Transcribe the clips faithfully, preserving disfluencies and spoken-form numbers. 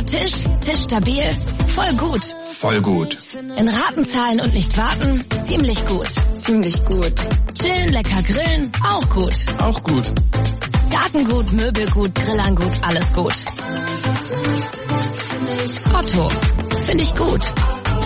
Tisch, Tischstabil, voll gut. Voll gut. In Raten zahlen und nicht warten, ziemlich gut. Ziemlich gut. Chillen, lecker grillen, auch gut. Auch gut. Gartengut, Möbelgut, Grillangut, alles gut. Otto, finde ich gut.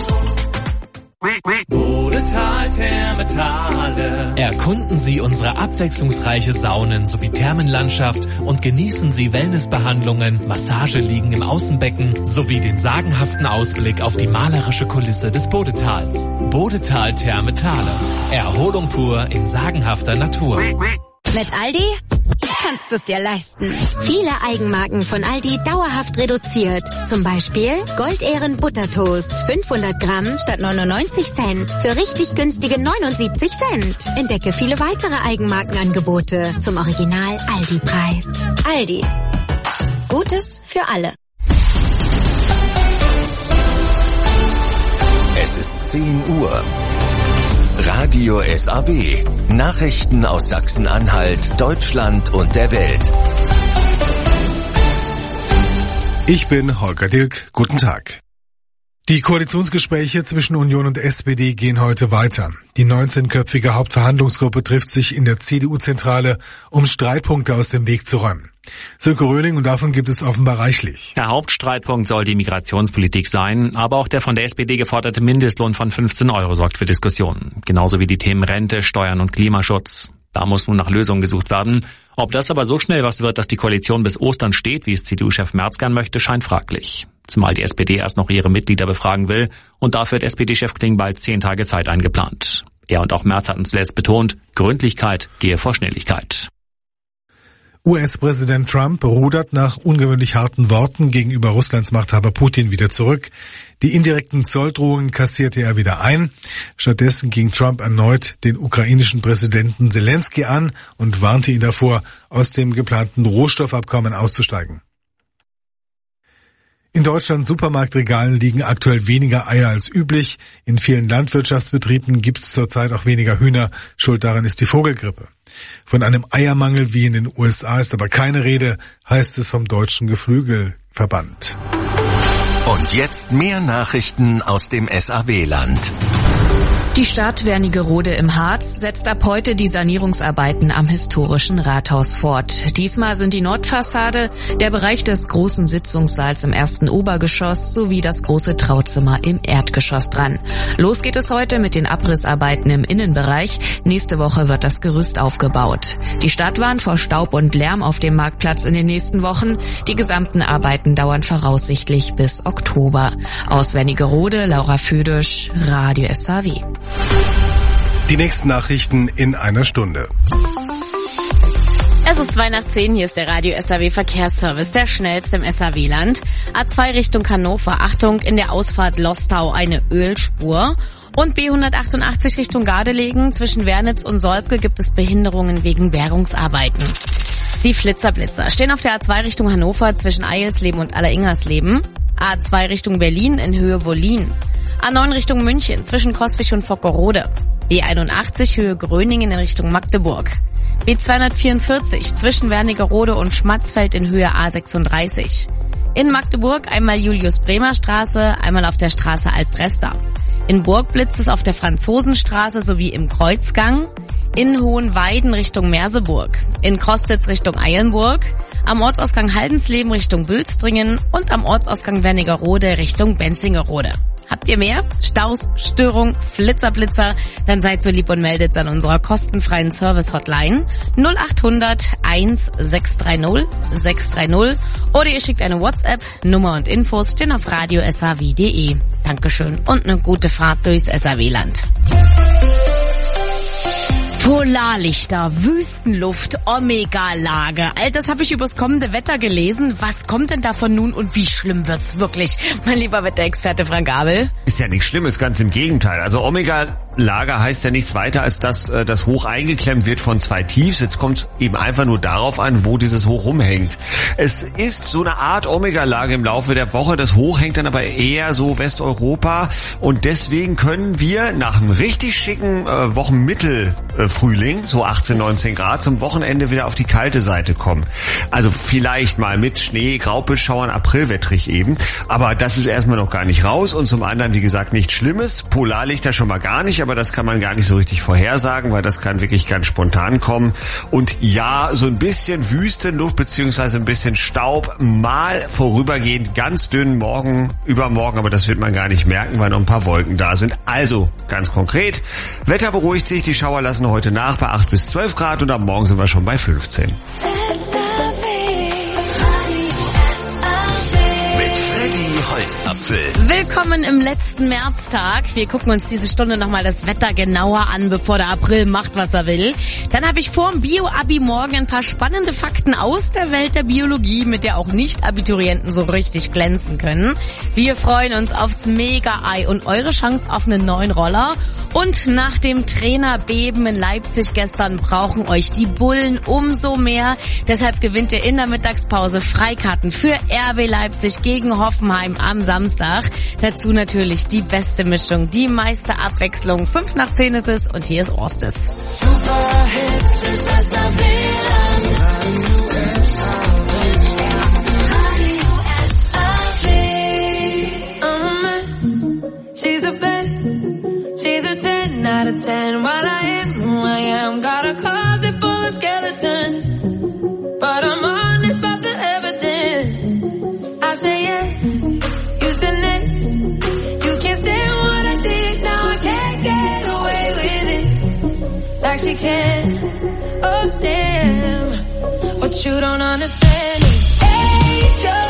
Bodetal Thermetale. Erkunden Sie unsere abwechslungsreiche Saunen sowie Thermenlandschaft und genießen Sie Wellnessbehandlungen, Massageliegen im Außenbecken sowie den sagenhaften Ausblick auf die malerische Kulisse des Bodetals. Bodetal Thermetale. Erholung pur in sagenhafter Natur. Mit Aldi kannst du es dir leisten. Viele Eigenmarken von Aldi dauerhaft reduziert. Zum Beispiel Goldehren Buttertoast, fünfhundert Gramm statt neunundneunzig Cent für richtig günstige neunundsiebzig Cent. Entdecke viele weitere Eigenmarkenangebote zum Original Aldi-Preis. Aldi. Gutes für alle. Es ist zehn Uhr. Radio S A W. Nachrichten aus Sachsen-Anhalt, Deutschland und der Welt. Ich bin Holger Dilk. Guten Tag. Die Koalitionsgespräche zwischen Union und S P D gehen heute weiter. Die neunzehnköpfige Hauptverhandlungsgruppe trifft sich in der C D U-Zentrale, um Streitpunkte aus dem Weg zu räumen. Sönke Röhling, und davon gibt es offenbar reichlich. Der Hauptstreitpunkt soll die Migrationspolitik sein, aber auch der von der S P D geforderte Mindestlohn von fünfzehn Euro sorgt für Diskussionen. Genauso wie die Themen Rente, Steuern und Klimaschutz. Da muss nun nach Lösungen gesucht werden. Ob das aber so schnell was wird, dass die Koalition bis Ostern steht, wie es C D U-Chef Merz gern möchte, scheint fraglich. Zumal die S P D erst noch ihre Mitglieder befragen will und dafür hat S P D-Chef Klingbeil zehn Tage Zeit eingeplant. Er und auch Merz hatten zuletzt betont, Gründlichkeit gehe vor Schnelligkeit. U S-Präsident Trump rudert nach ungewöhnlich harten Worten gegenüber Russlands Machthaber Putin wieder zurück. Die indirekten Zolldrohungen kassierte er wieder ein. Stattdessen ging Trump erneut den ukrainischen Präsidenten Zelensky an und warnte ihn davor, aus dem geplanten Rohstoffabkommen auszusteigen. In Deutschlands Supermarktregalen liegen aktuell weniger Eier als üblich. In vielen Landwirtschaftsbetrieben gibt es zurzeit auch weniger Hühner. Schuld daran ist die Vogelgrippe. Von einem Eiermangel wie in den U S A ist aber keine Rede, heißt es vom Deutschen Geflügelverband. Und jetzt mehr Nachrichten aus dem S A W-Land. Die Stadt Wernigerode im Harz setzt ab heute die Sanierungsarbeiten am historischen Rathaus fort. Diesmal sind die Nordfassade, der Bereich des großen Sitzungssaals im ersten Obergeschoss sowie das große Trauzimmer im Erdgeschoss dran. Los geht es heute mit den Abrissarbeiten im Innenbereich. Nächste Woche wird das Gerüst aufgebaut. Die Stadt warnt vor Staub und Lärm auf dem Marktplatz in den nächsten Wochen. Die gesamten Arbeiten dauern voraussichtlich bis Oktober. Aus Wernigerode, Laura Födisch, Radio S A W. Die nächsten Nachrichten in einer Stunde. Es ist zwei nach zehn, hier ist der Radio S A W Verkehrsservice, der schnellste im S A W-Land. A zwei Richtung Hannover, Achtung, in der Ausfahrt Lostau eine Ölspur. Und B hundertachtundachtzig Richtung Gardelegen, zwischen Wernitz und Solbke gibt es Behinderungen wegen Bergungsarbeiten. Die Flitzerblitzer stehen auf der A zwei Richtung Hannover zwischen Eilsleben und Alleringersleben. A zwei Richtung Berlin in Höhe Wollin. A neun Richtung München zwischen Coswig und Vockerode. B einundachtzig Höhe Gröningen in Richtung Magdeburg. B zweihundertvierundvierzig zwischen Wernigerode und Schmatzfeld in Höhe A sechsunddreißig. In Magdeburg einmal Julius-Bremer-Straße, einmal auf der Straße Altbresta. In Burg blitzt es auf der Franzosenstraße sowie im Kreuzgang. In Hohenweiden Richtung Merseburg. In Krostitz Richtung Eilenburg. Am Ortsausgang Haldensleben Richtung Bülstringen und am Ortsausgang Wernigerode Richtung Benzingerode. Habt ihr mehr? Staus, Störung, Flitzerblitzer? Dann seid so lieb und meldet an unserer kostenfreien Service-Hotline null acht hundert eins sechs drei null sechs drei null oder ihr schickt eine WhatsApp. Nummer und Infos stehen auf radio s a w punkt d e. Dankeschön und eine gute Fahrt durchs S A W-Land. Polarlichter, Wüstenluft, Omega-Lage. All das habe ich übers kommende Wetter gelesen. Was kommt denn davon nun und wie schlimm wird's wirklich? Mein lieber Wetterexperte Frank Gabel. Ist ja nichts Schlimmes, ganz im Gegenteil. Also Omega Lage heißt ja nichts weiter, als dass äh, das Hoch eingeklemmt wird von zwei Tiefs. Jetzt kommt es eben einfach nur darauf an, wo dieses Hoch rumhängt. Es ist so eine Art Omega-Lage im Laufe der Woche. Das Hoch hängt dann aber eher so Westeuropa und deswegen können wir nach einem richtig schicken äh, Wochenmittelfrühling, äh, so achtzehn, neunzehn Grad, zum Wochenende wieder auf die kalte Seite kommen. Also vielleicht mal mit Schnee, Graupelschauern, aprilwettrig eben, aber das ist erstmal noch gar nicht raus und zum anderen, wie gesagt, nichts Schlimmes. Polarlichter schon mal gar nicht, aber das kann man gar nicht so richtig vorhersagen, weil das kann wirklich ganz spontan kommen. Und ja, so ein bisschen Wüstenluft beziehungsweise ein bisschen Staub, mal vorübergehend, ganz dünn, morgen, übermorgen, aber das wird man gar nicht merken, weil noch ein paar Wolken da sind. Also, ganz konkret, Wetter beruhigt sich, die Schauer lassen heute nach bei acht bis zwölf Grad und am Morgen sind wir schon bei fünfzehn. Holzapfel. Willkommen im letzten Märztag. Wir gucken uns diese Stunde nochmal das Wetter genauer an, bevor der April macht, was er will. Dann habe ich vor dem Bio-Abi morgen ein paar spannende Fakten aus der Welt der Biologie, mit der auch Nicht-Abiturienten so richtig glänzen können. Wir freuen uns aufs Mega-Ei und eure Chance auf einen neuen Roller. Und nach dem Trainerbeben in Leipzig gestern brauchen euch die Bullen umso mehr. Deshalb gewinnt ihr in der Mittagspause Freikarten für R B Leipzig gegen Hoffenheim am Samstag. Dazu natürlich die beste Mischung, die meiste Abwechslung. Fünf nach zehn ist es und hier ist Orstes. Superhits ist das Radio S A W. I'm a mess. She's the best. She's a ten out of ten. While I am who I am, got a closet full of skeletons. But I'm honest about the evidence. I say yes. You said next. You can't stand what I did. Now I can't get away with it. Like she can. Oh damn. What you don't understand is angel.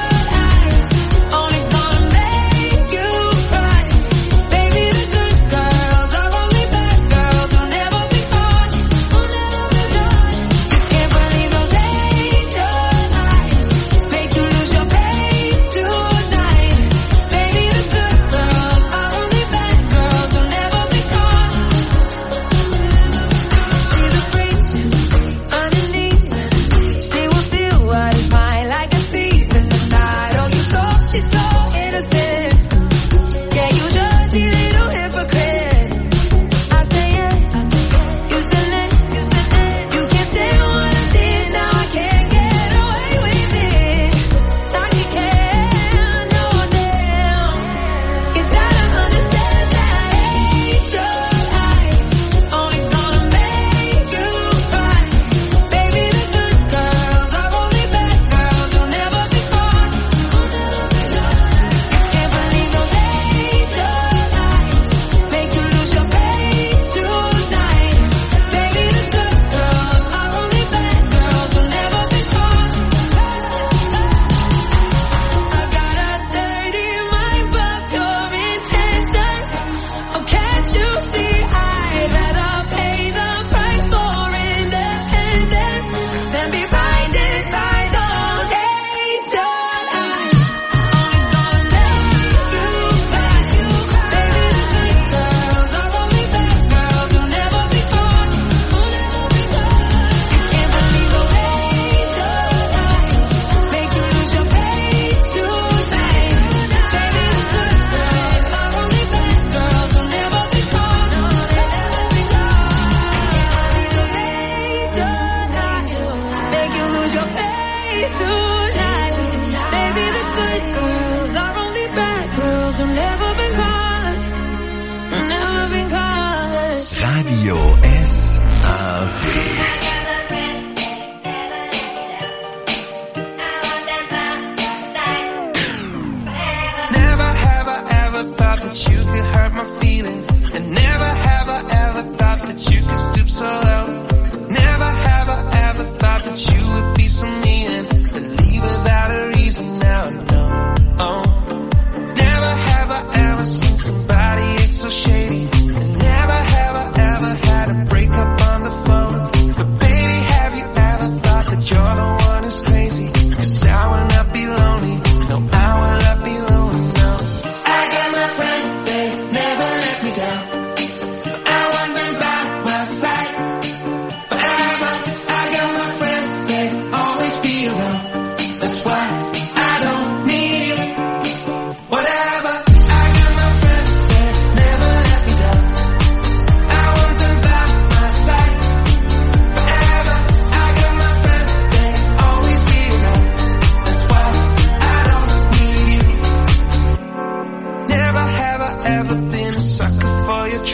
I got my friends, they never let me down. I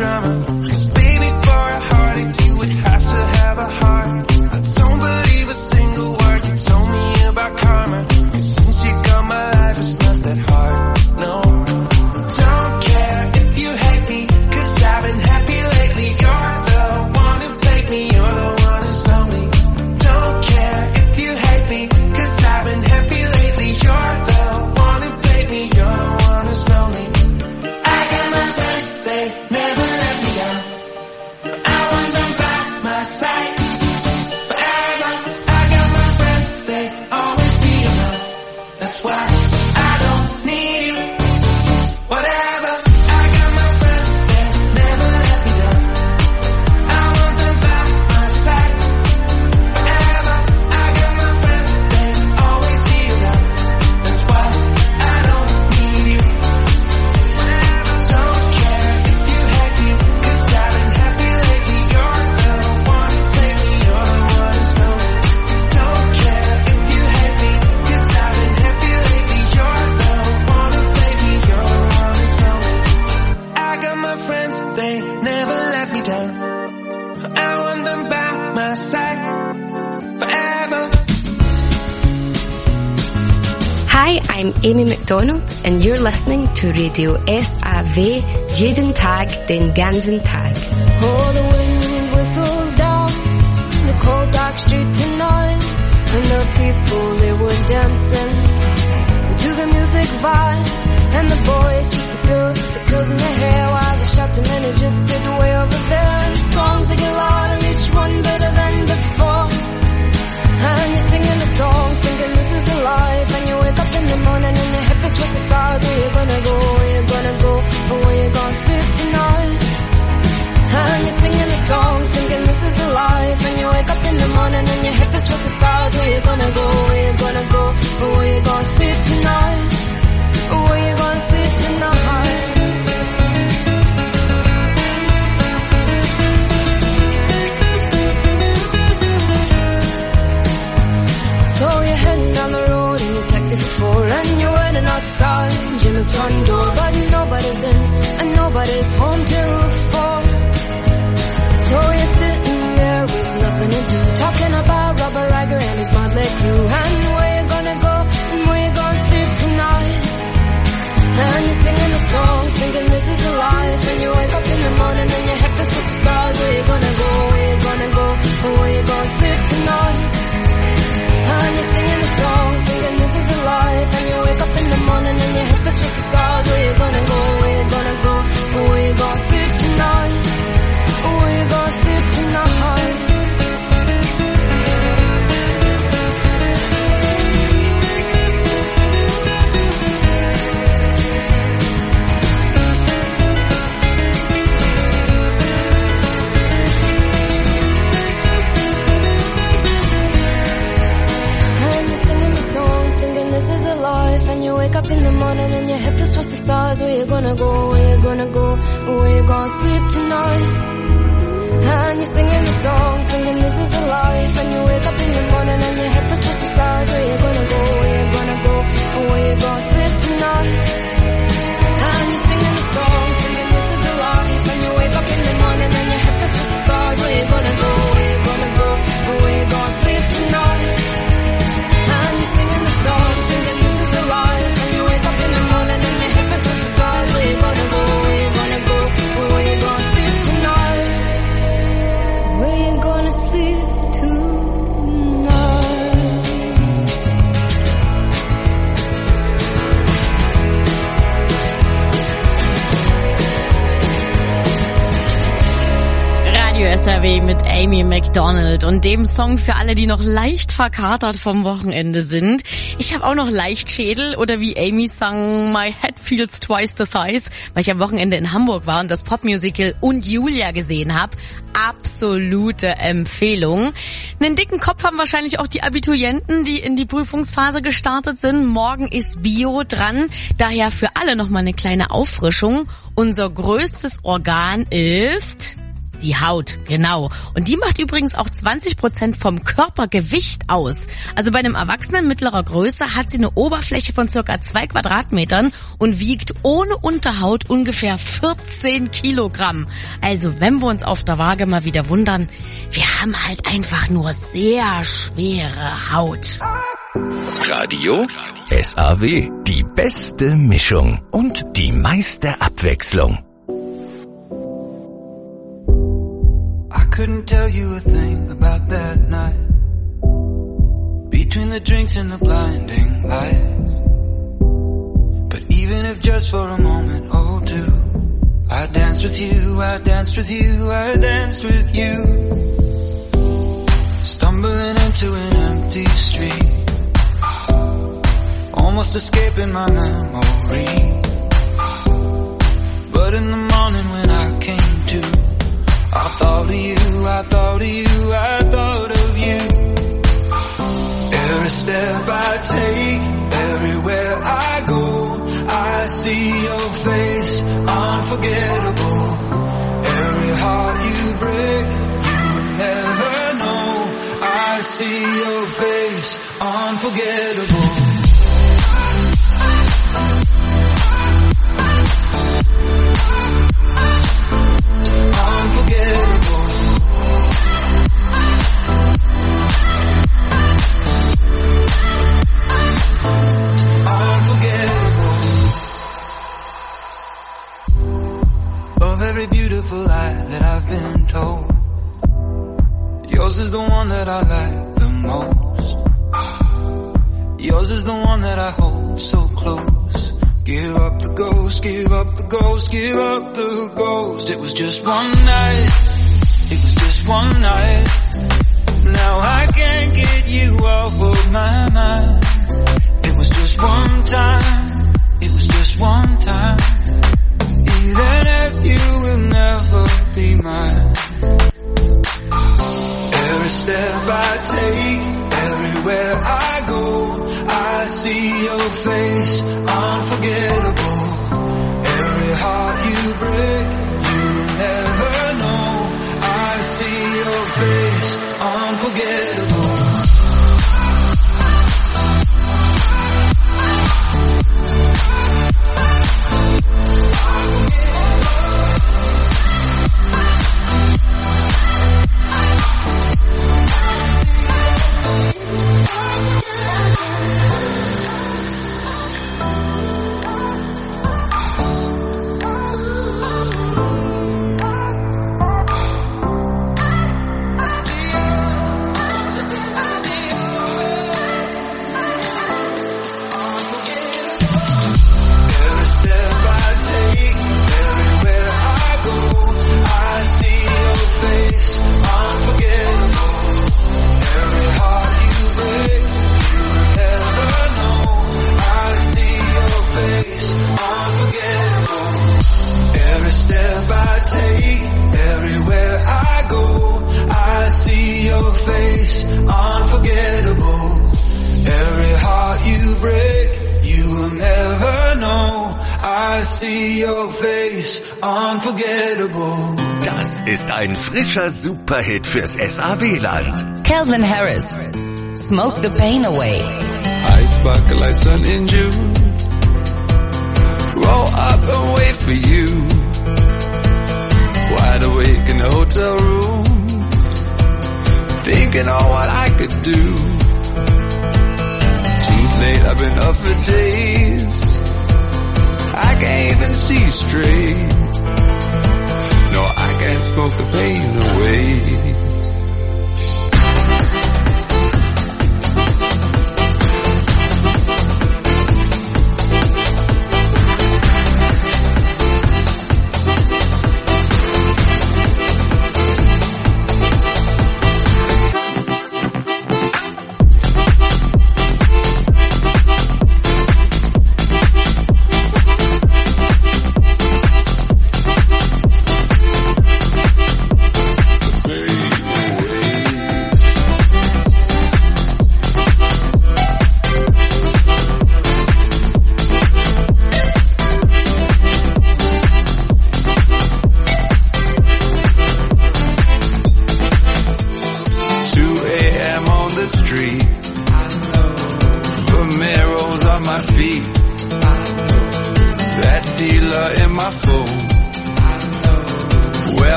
drama. 'Cause baby, for a heartache, you would have to have a heart. I don't believe a single word you told me about karma. 'Cause since you got my life, it's not that hard, no. Don't care if you hate me, 'cause I've been happy lately. You're the one who played me, you're the one who's lonely. Don't care if you hate me, 'cause I've been happy lately. You're the one who played me, you're the one who's lonely. I got my friends, they never let me down. I want them by my side forever. I got my friends, they always be around. That's why I don't need you. Whatever. I got my friends, they never let me down. I want them by my side forever. I got my friends, they always be around. That's why I don't need you. Don't care if you hate me, 'cause I've been happy lately. You're the one who played me, you're the one who's lonely. Don't care if you hate me, 'cause I've been happy lately. You're the one who played me, you're the one who's lonely. I got my friends, they never let me down. I want them by my side forever. Hi, I'm Amy McDonald and you're listening to Radio S A W jeden Tag, den ganzen Tag. Oh, the wind whistles down the cold dark street tonight, and the people, they were dancing to the music vibe, and the boys just the girls with the girls in their hair, while the shouting men who just sit way over there, and the songs they get louder, each one better than before, and you're singing the songs thinking this is a life, and you wake up in the morning and your hip is twisted stars. Where you gonna go, where you gonna go, or where you gonna sleep tonight? And you're singing the songs thinking this is a life, and you wake up in the morning and your hip is twisted stars. Where you gonna go, where you gonna go, or where you gonna sleep tonight? Or where you gonna sleep tonight? So you're heading down the road in your taxi for four, and you're waiting outside Jim's front door, but nobody's in and nobody's home till four. So you're sitting there with nothing to do, talking about Robert Riger and his motley crew, and where you gonna go and where you gonna sleep tonight? And you're singing the songs thinking this is a life, and you wake up in the morning and your head is just the stars. Where you gonna go, where you gonna go, or where you gonna sleep tonight? And you're singing the songs thinking this is a life, and you wake up in the morning and your head is just the stars. Where you gonna go, where you gonna go, or where you gonna sleep tonight? Or where you gonna sleep tonight? This is a life, and you wake up in the morning and your head feels towards the stars. Where you gonna go, where you gonna go, or where you gonna sleep tonight? And you're singing the songs thinking this is a life, and you wake up in the morning and your head feels towards the stars. Where you gonna go, where you gonna go, or where you gonna sleep tonight? And you're singing the songs thinking this is a life, and you wake up in the morning and your head feels towards the stars. Where you gonna go, where you gonna go, or where you gonna sleep tonight? And you're singing the songs thinking this is a life, and you wake up in the morning and your hip is just the stars. Where you gonna go, where you gonna go, or where you gonna sleep tonight? Where you gonna sleep tonight? Radio S R W mit Amy McDonald und dem Song für alle, die noch leicht verkatert vom Wochenende sind. Ich habe auch noch leicht Schädel, oder wie Amy sang, my head feels twice the size, weil ich am Wochenende in Hamburg war und das Popmusical Und Julia gesehen habe. Absolute Empfehlung. Einen dicken Kopf haben wahrscheinlich auch die Abiturienten, die in die Prüfungsphase gestartet sind. Morgen ist Bio dran, daher für alle nochmal eine kleine Auffrischung. Unser größtes Organ ist die Haut, genau. Und die macht übrigens auch zwanzig Prozent vom Körpergewicht aus. Also bei einem Erwachsenen mittlerer Größe hat sie eine Oberfläche von circa zwei Quadratmetern und wiegt ohne Unterhaut ungefähr vierzig achtzehn Kilogramm. Also wenn wir uns auf der Waage mal wieder wundern, wir haben halt einfach nur sehr schwere Haut. Radio S A W. Die beste Mischung und die meiste Abwechslung. I couldn't tell you a thing about that night. Between the drinks and the blinding lights. But even if just for a moment or two, I danced with you, I danced with you, I danced with you. Stumbling into an empty street, almost escaping my memory. But in the morning when I came to, I thought of you, I thought of you, I thought of you. Every step I take, everywhere I go, I see your face, unforgettable. Every heart you break, you will never know. I see your face, unforgettable. Unforgettable. Unforgettable. Of every beautiful lie that I've been told, yours is the one that I like the most. Yours is the one that I hold so close. Give up the ghost, give up the ghost, give up the ghost. It was just one night, it was just one night. Now I can't get you off of my mind. It was just one time, it was just one time. Even if you will never be mine. Every step I take, everywhere I go, I see your face, unforgettable. Every heart you break, you'll never know. I see your face, unforgettable. Das ist ein frischer Superhit fürs S A W-Land. Calvin Harris, Smoke the Pain Away. I sparkle like sun in June. Roll up and wait for you. Wide awake in the hotel room, thinking on what I could do. Too late, I've been up for days. I can't even see straight. No, I can't smoke the pain away.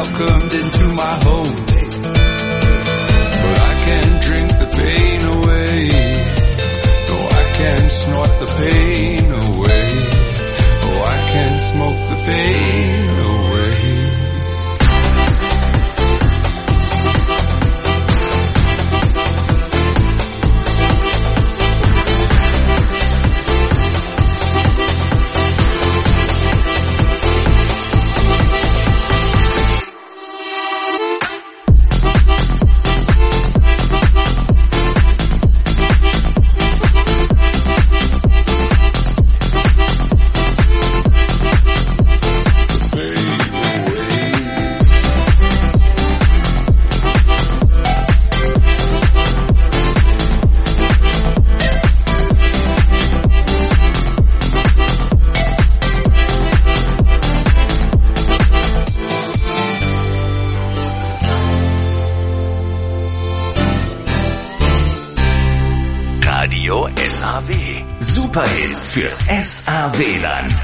welcomed into my home. But I can't drink the pain away. No, I can't snort the pain away. Oh, I can't smoke the pain away. S A W. Superhits fürs S A W-Land.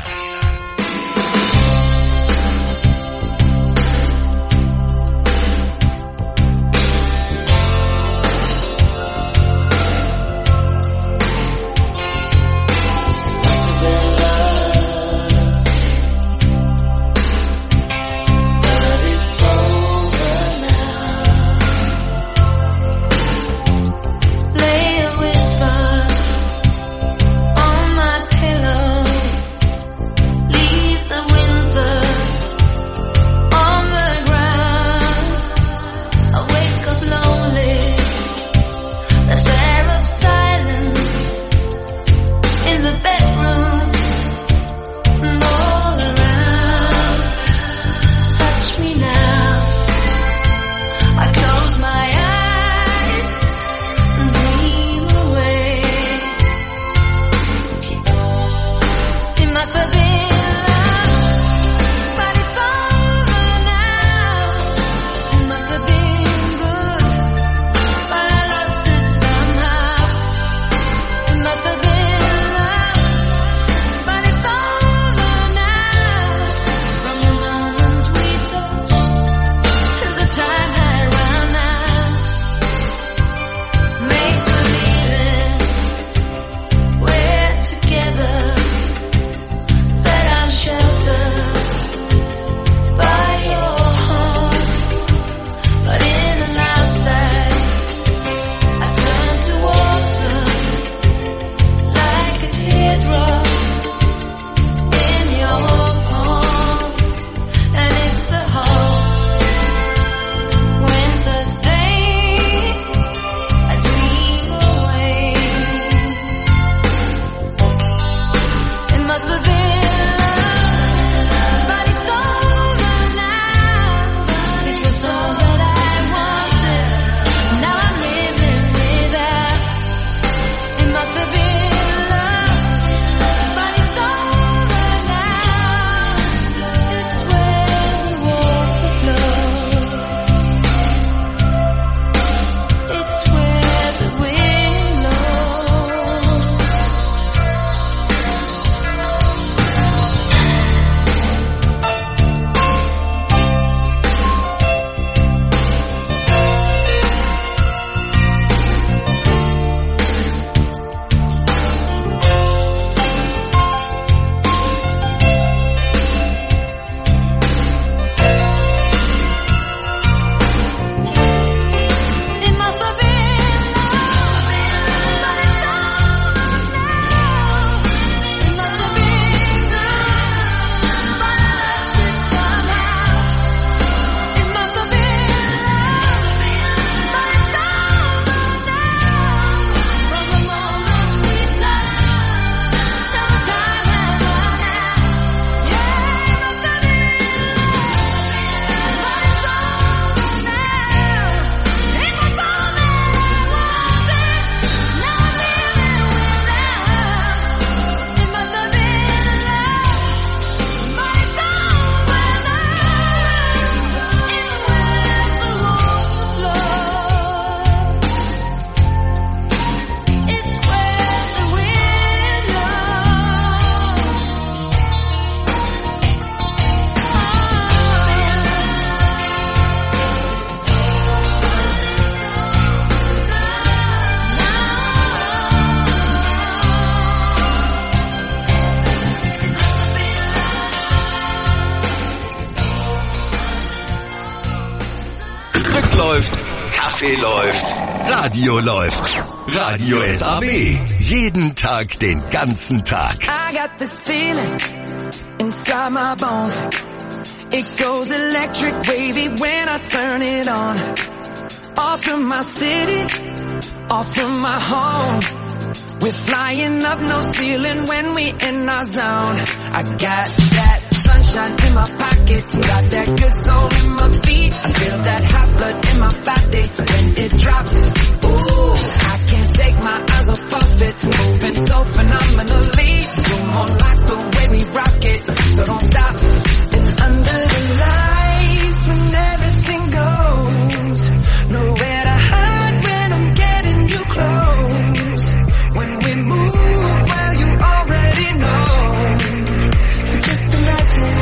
läuft, Kaffee läuft, Radio läuft. Radio S A W. Jeden Tag, den ganzen Tag. I got this feeling inside my bones. It goes electric wavy when I turn it on. Off from my city, off from my home. We're flying up, no ceiling when we in our zone. I got that sunshine in my pocket, got that good soul in my feet. I feel that hot blood in my body when it drops. Ooh, I can't take my eyes off of it, moving so phenomenally. You're more like the way we rock it, so don't stop. And under the lights when everything goes, nowhere to hide when I'm getting you close. When we move, well you already know. So just imagine.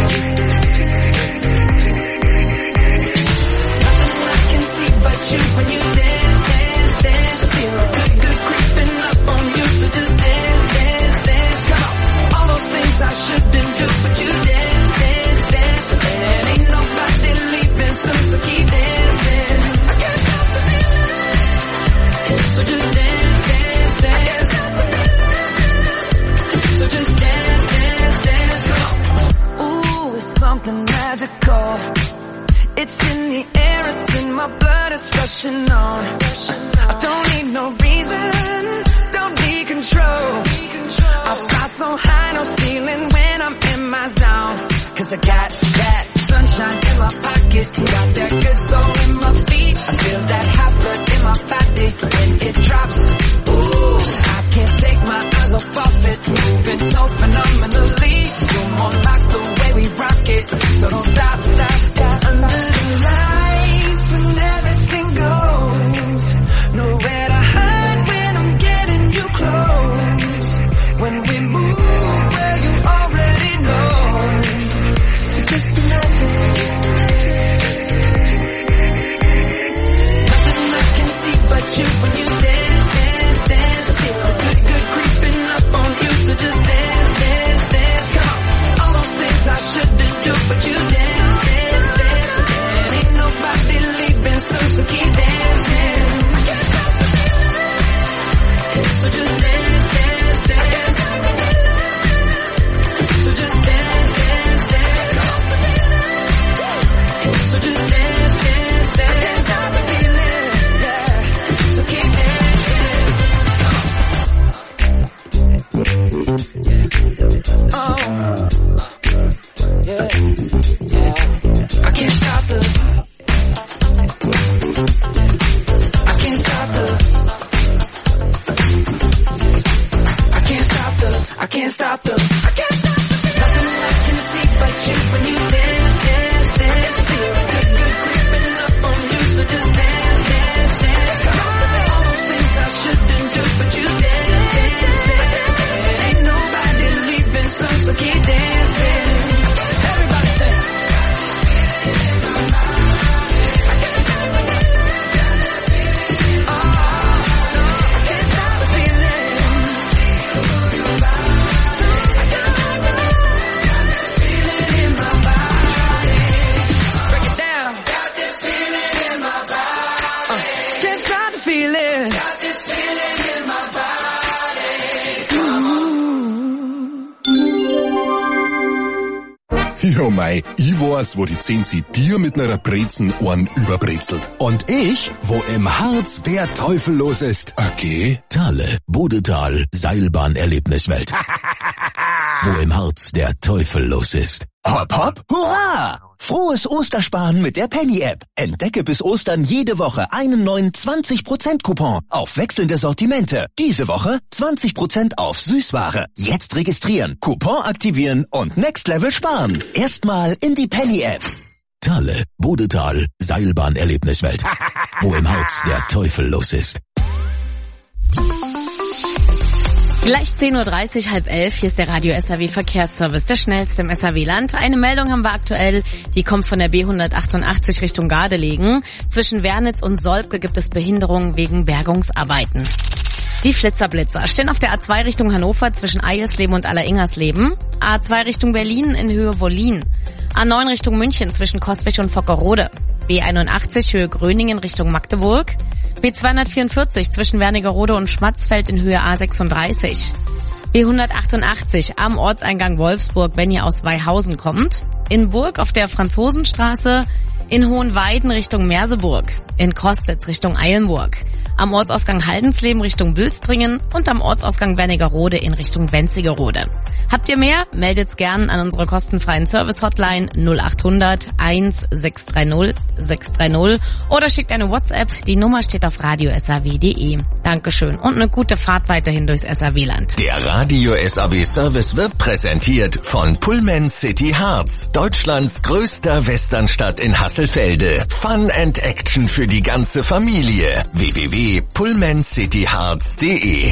Nothing I can see but you when you dance, dance, dance. Feel good, good creeping up on you. So just dance, dance, dance. Come on. All those things I shouldn't do, but you dance, dance, dance. And ain't nobody leaving soon, so keep dancing. I can't stop the feeling. So just dance, dance, dance. So just dance, dance, dance. Come on. Ooh, it's something magical. It's in the air, it's in my blood, it's rushing on. I don't need no reason, don't need control. I fly so high, no ceiling when I'm in my zone. Cause I got that sunshine in my pocket, got that good soul in my feet. I feel that hot blood in my body when it drops. Ooh, I can't take my eyes off of it, moving so phenomenally. You're more like the way we rock it, so don't stop, stop, stop. Under the lights when everything goes, nowhere to hide when I'm getting you close. When we move, well you already know. So just imagine. Nothing I can see but you when you dance, dance, dance. Feel the good, good creeping up on you. So just dance, dance, dance. Come on. All those things I shouldn't do, but you dance, dance, dance. And ain't nobody leaving soon, so keep dancing. I can't stop the feeling. So just dance, dance, dance. So just dance, dance, dance. So just dance, dance, dance. I can't stop the feeling, yeah. So keep dancing. Oh, yeah, yeah. I can't stop the. I can't stop the. I can't stop the. I can't stop the. I can't stop the. Nothing I can see but you when you dance, dance, dance. Feel good, good creeping up on you, so just dance, dance, dance. All those things I shouldn't do, but you dance, dance, dance. Ain't nobody leaving soon, so keep dancing. Everybody say. Ja mei, ich weiß, wo die Zensi dir mit ner Brezen Ohren überbrezelt. Und ich, wo im Harz der Teufel los ist. Okay. Thale, Bodetal, Seilbahnerlebniswelt. Wo im Harz der Teufel los ist. Hopp, hopp, hurra! Frohes Ostersparen mit der Penny-App. Entdecke bis Ostern jede Woche einen neuen zwanzig Prozent Coupon auf wechselnde Sortimente. Diese Woche zwanzig Prozent auf Süßware. Jetzt registrieren, Coupon aktivieren und Next Level sparen. Erstmal in die Penny-App. Thale, Bodetal, Seilbahnerlebniswelt. Wo im Harz der Teufel los ist. Gleich zehn Uhr dreißig, halb elf, hier ist der Radio S A W Verkehrsservice, der schnellste im S A W-Land. Eine Meldung haben wir aktuell, die kommt von der B hundertachtundachtzig Richtung Gardelegen. Zwischen Wernitz und Solbke gibt es Behinderungen wegen Bergungsarbeiten. Die Flitzerblitzer stehen auf der A zwei Richtung Hannover zwischen Eilsleben und Alleringersleben, A zwei Richtung Berlin in Höhe Wollin, A neun Richtung München zwischen Coswig und Fockerode, B einundachtzig Höhe Gröningen Richtung Magdeburg, B zweihundertvierundvierzig zwischen Wernigerode und Schmatzfeld in Höhe A sechsunddreißig, B hundertachtundachtzig am Ortseingang Wolfsburg, wenn ihr aus Weihausen kommt, in Burg auf der Franzosenstraße, in Hohenweiden Richtung Merseburg, in Krostitz Richtung Eilenburg, am Ortsausgang Haldensleben Richtung Bülstringen und am Ortsausgang Wernigerode in Richtung Wenzigerode. Habt ihr mehr? Meldet's gern an unsere kostenfreien Service-Hotline null acht hundert eins sechs drei null sechs drei null oder schickt eine WhatsApp. Die Nummer steht auf radio s a w punkt d e. Dankeschön und eine gute Fahrt weiterhin durchs S A W-Land. Der Radio S A W-Service wird präsentiert von Pullman City Harz, Deutschlands größter Westernstadt in Hasselfelde. Fun and Action für die ganze Familie. w w w punkt pullman city harz punkt d e.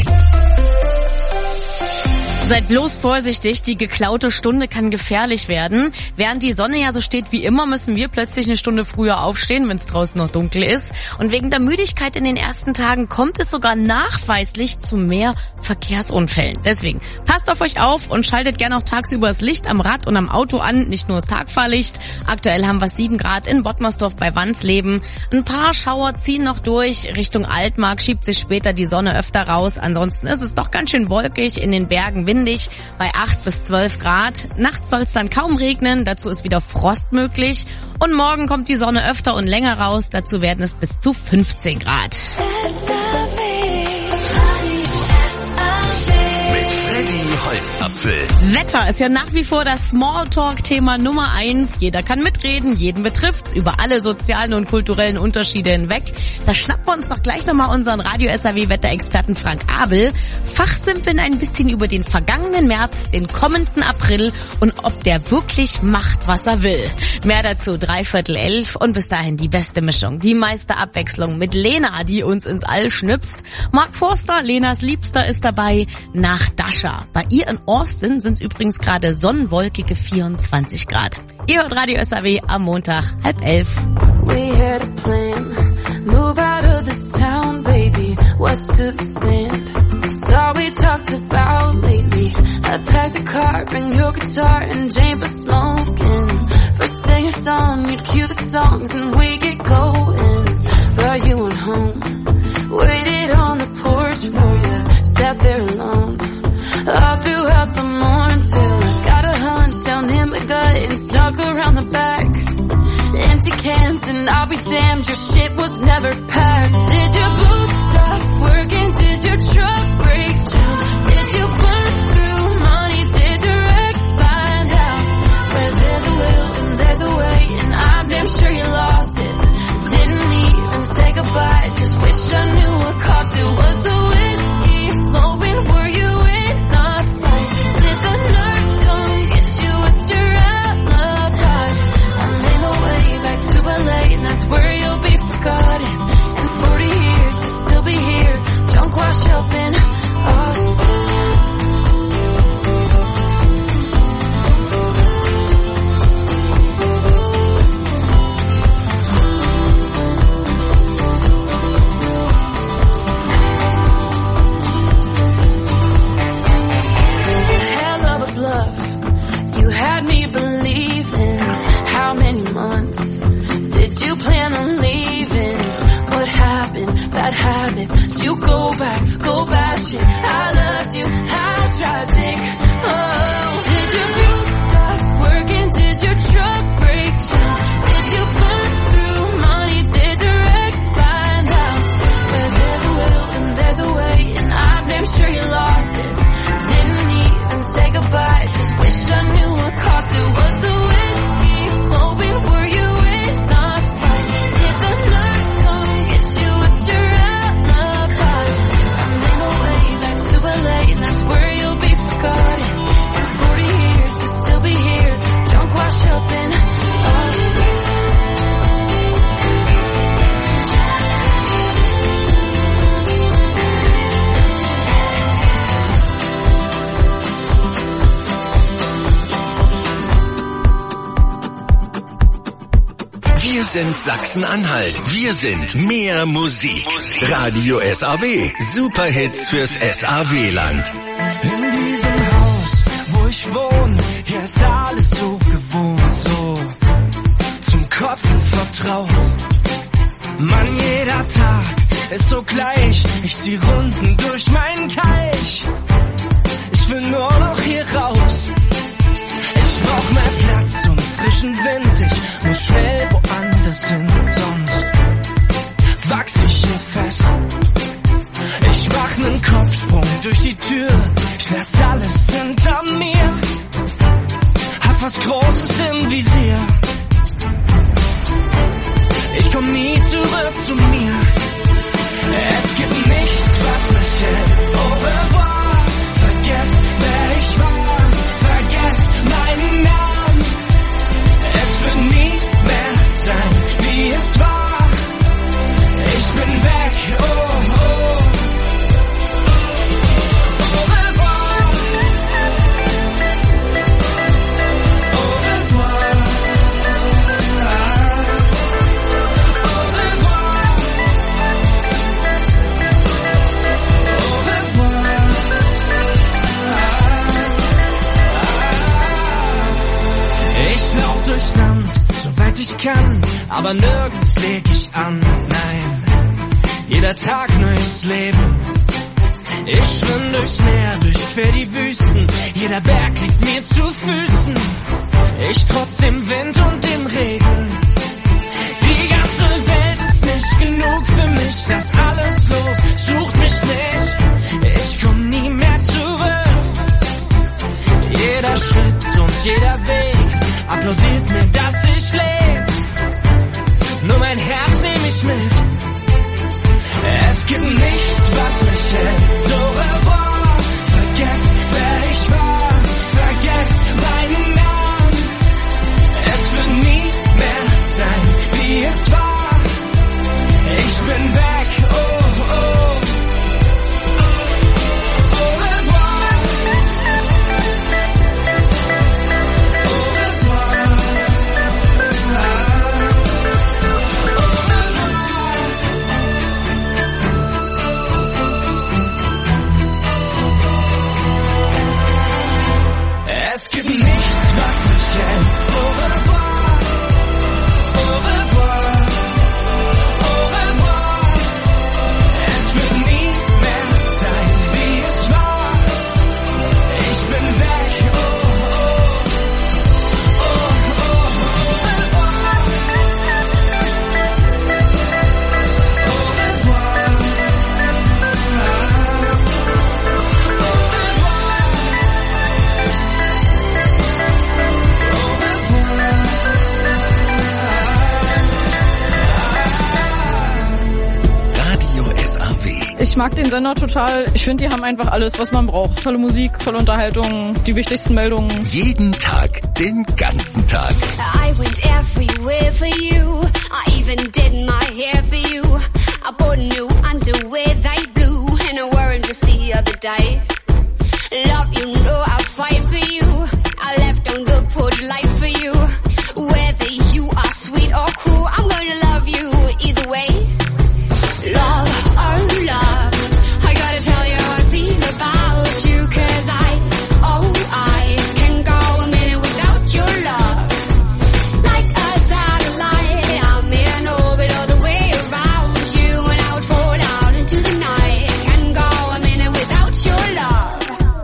Seid bloß vorsichtig, die geklaute Stunde kann gefährlich werden. Während die Sonne ja so steht wie immer, müssen wir plötzlich eine Stunde früher aufstehen, wenn es draußen noch dunkel ist. Und wegen der Müdigkeit in den ersten Tagen kommt es sogar nachweislich zu mehr Verkehrsunfällen. Deswegen passt auf euch auf und schaltet gerne auch tagsüber das Licht am Rad und am Auto an, nicht nur das Tagfahrlicht. Aktuell haben wir sieben Grad in Bottmersdorf bei Wandsleben. Ein paar Schauer ziehen noch durch. Richtung Altmark schiebt sich später die Sonne öfter raus. Ansonsten ist es doch ganz schön wolkig, in den Bergen windig bei acht bis zwölf Grad. Nachts soll es dann kaum regnen, dazu ist wieder Frost möglich. Und morgen kommt die Sonne öfter und länger raus, dazu werden es bis zu fünfzehn Grad. Holzapfel. Wetter ist ja nach wie vor das Smalltalk-Thema Nummer eins. Jeder kann mitreden, jeden betrifft's, über alle sozialen und kulturellen Unterschiede hinweg. Da schnappen wir uns doch gleich nochmal unseren Radio-S A W-Wetterexperten Frank Abel. Fachsimpeln ein bisschen über den vergangenen März, den kommenden April und ob der wirklich macht, was er will. Mehr dazu dreiviertel elf und bis dahin die beste Mischung, die meiste Abwechslung mit Lena, die uns ins All schnipst. Mark Forster, Lenas Liebster, ist dabei, nach Dasha. Bei ihr in Austin sind es übrigens gerade sonnenwolkige vierundzwanzig Grad. Ihr hört Radio S A W am Montag, halb elf. We had a plan, move out of this town, baby, west to the sand. It's all we talked about lately. I packed a car, bring your guitar and Jane for smoking. First thing at dawn, you'd cue the songs and we get going. Brought you on home, waited on the porch for you, sat there alone. All throughout the morning till I got a hunch down in my gut and snuck around the back. Empty cans and I'll be damned, your shit was never packed. Did your boots stop working? Did your truck break down? Did you burn through money? Did your ex find out? Where there's a will and there's a way, and I'm damn sure you lost it. Didn't even say goodbye, just wish I knew what caused it. Was the whiskey flowing? Were you in a fight? Did the nurse come get you? What's your alibi? I made my way back to L A, and that's where you'll be forgotten. In forty years you'll still be here, drunk wash up in Austin. You had me believing. How many months did you plan on leaving? What happened? Bad habits. Did you go back? Go bashing. I loved you. How tragic. Oh, did your boots stop working? Did your truck break down? Did you burn through money? Did your ex find out? Where there's a will and there's a way, and I'm damn sure you lost it. Didn't even say goodbye, just wish I knew what caused it. Was the whiskey flowing? Were you in a fight? Did the nurse come get you? What's your alibi? I made my way back to L A, and that's where you'll be forgotten. In forty years you'll still be here, drunk wash up in Austin. Wir sind Sachsen-Anhalt. Wir sind mehr Musik. Radio S A W. Superhits fürs S A W-Land. In diesem Haus, wo ich wohne, hier ist alles so gewohnt, so zum Kotzen vertraut. ist so gleich. Ich zieh Runden durch meinen Teich. Ich will nur noch hier raus. Ich brauch mehr Platz und frischen Wind. Ich muss schnell woanders hin, sonst wachs ich hier fest. Ich mach nen Kopfsprung durch die Tür. Ich lass alles hinter mir. Hab was Großes im Visier. Ich komm nie zurück zu mir. Es gibt nichts, was mich hält. Au revoir. Vergesst, wer ich war. Vergesst meinen Namen. Es wird nie mehr sein, wie es war. Ich bin weg, oh, oh. Au revoir. Au revoir. Au revoir. Au revoir. Ich lauf durchs Land, soweit ich kann, aber nirgends leg ich an, nein. Jeder Tag neues Leben. Ich schwimm durchs Meer, durchquer die Wüsten. Jeder Berg liegt mir zu Füßen. Ich trotz dem Wind und dem Regen. Die ganze Welt ist nicht genug für mich. Das alles los, sucht mich nicht. Ich komm nie mehr zurück. Jeder Schritt und jeder Weg applaudiert mir, dass ich lebe. Nur mein Herz nehm ich mit. Es gibt nichts, was mich hält. Au revoir. Vergesst, wer ich war. Vergesst meinen Namen. Es wird nie mehr sein, wie es war. Ich bin weg, oh, oh. Au revoir. Au revoir. Es gibt nichts, was mich hält. Au revoir. Au revoir. Au revoir. Es wird nie mehr sein, wie es war. Ich bin weg, oh, oh. Oh, oh, au revoir. Au revoir. Radio S A W. Ich mag den Sender total. Ich finde, die haben einfach alles, was man braucht. Tolle Musik, tolle Unterhaltung, die wichtigsten Meldungen. Jeden Tag, den ganzen Tag. I went everywhere for you. I even did my hair for you. I bought new underwear, they blue. And I wore them just the other day. Love, you know I'll fight for you. I left on the porch light for you. Whether you are sweet or cool, I'm gonna love you either way. Love, oh love, I gotta tell you how I feel about you. Cause I, oh I, can go a minute without your love. Like a satellite, I'm in orbit all the way around you. And I would fall out into the night. Can go a minute without your love.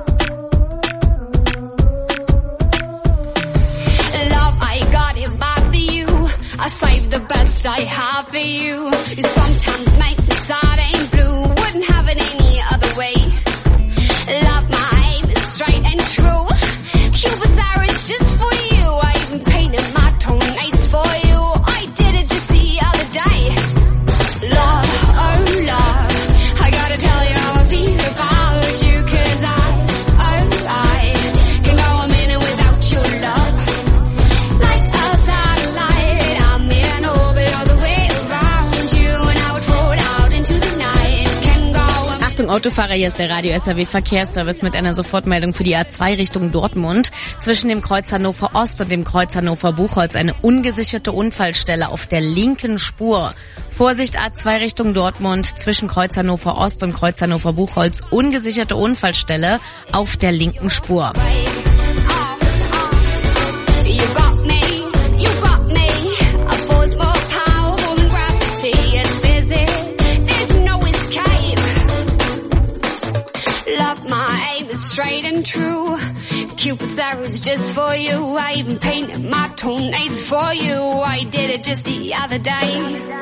Love, I got it bad for you. I saved the best I have for you. You sometimes make me sad and blue. Wouldn't have it any other way. Love, my aim is straight and true. Cupid's arrow is just for you. I even painted my toenails for you. I did it just the other day. Love, oh love, I gotta tell you how I feel about you. Cause I, oh I, can go a minute without your love. Like a satellite, I'm in orbit all the way around you. And I would fall out into the night. Can go a Achtung Autofahrer, hier ist der Radio S A W Verkehrsservice mit einer Sofortmeldung für die A zwei Richtung Dortmund. Zwischen dem Kreuz Hannover Ost und dem Kreuz Hannover Buchholz eine ungesicherte Unfallstelle auf der linken Spur. Vorsicht A zwei Richtung Dortmund, zwischen Kreuz Hannover Ost und Kreuz Hannover Buchholz ungesicherte Unfallstelle auf der linken Spur. You got me, you got me. A force more powerful than gravity. It's physics. There's no come true. Cupid's arrows just for you. I even painted my toenails for you. I did it just the other day.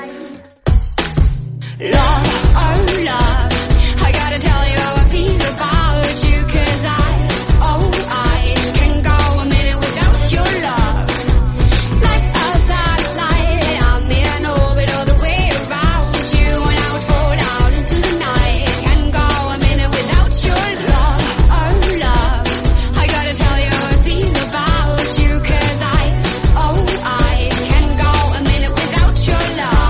Love, oh love, I gotta tell you how I feel about you, 'cause I, oh I can go a minute without your love. Like a satellite, I'm in orbit all the way around you, and I would fall out into the night. Can go a minute without your love, oh love, I gotta tell you how I feel about you, 'cause I, oh I can go a minute without your love.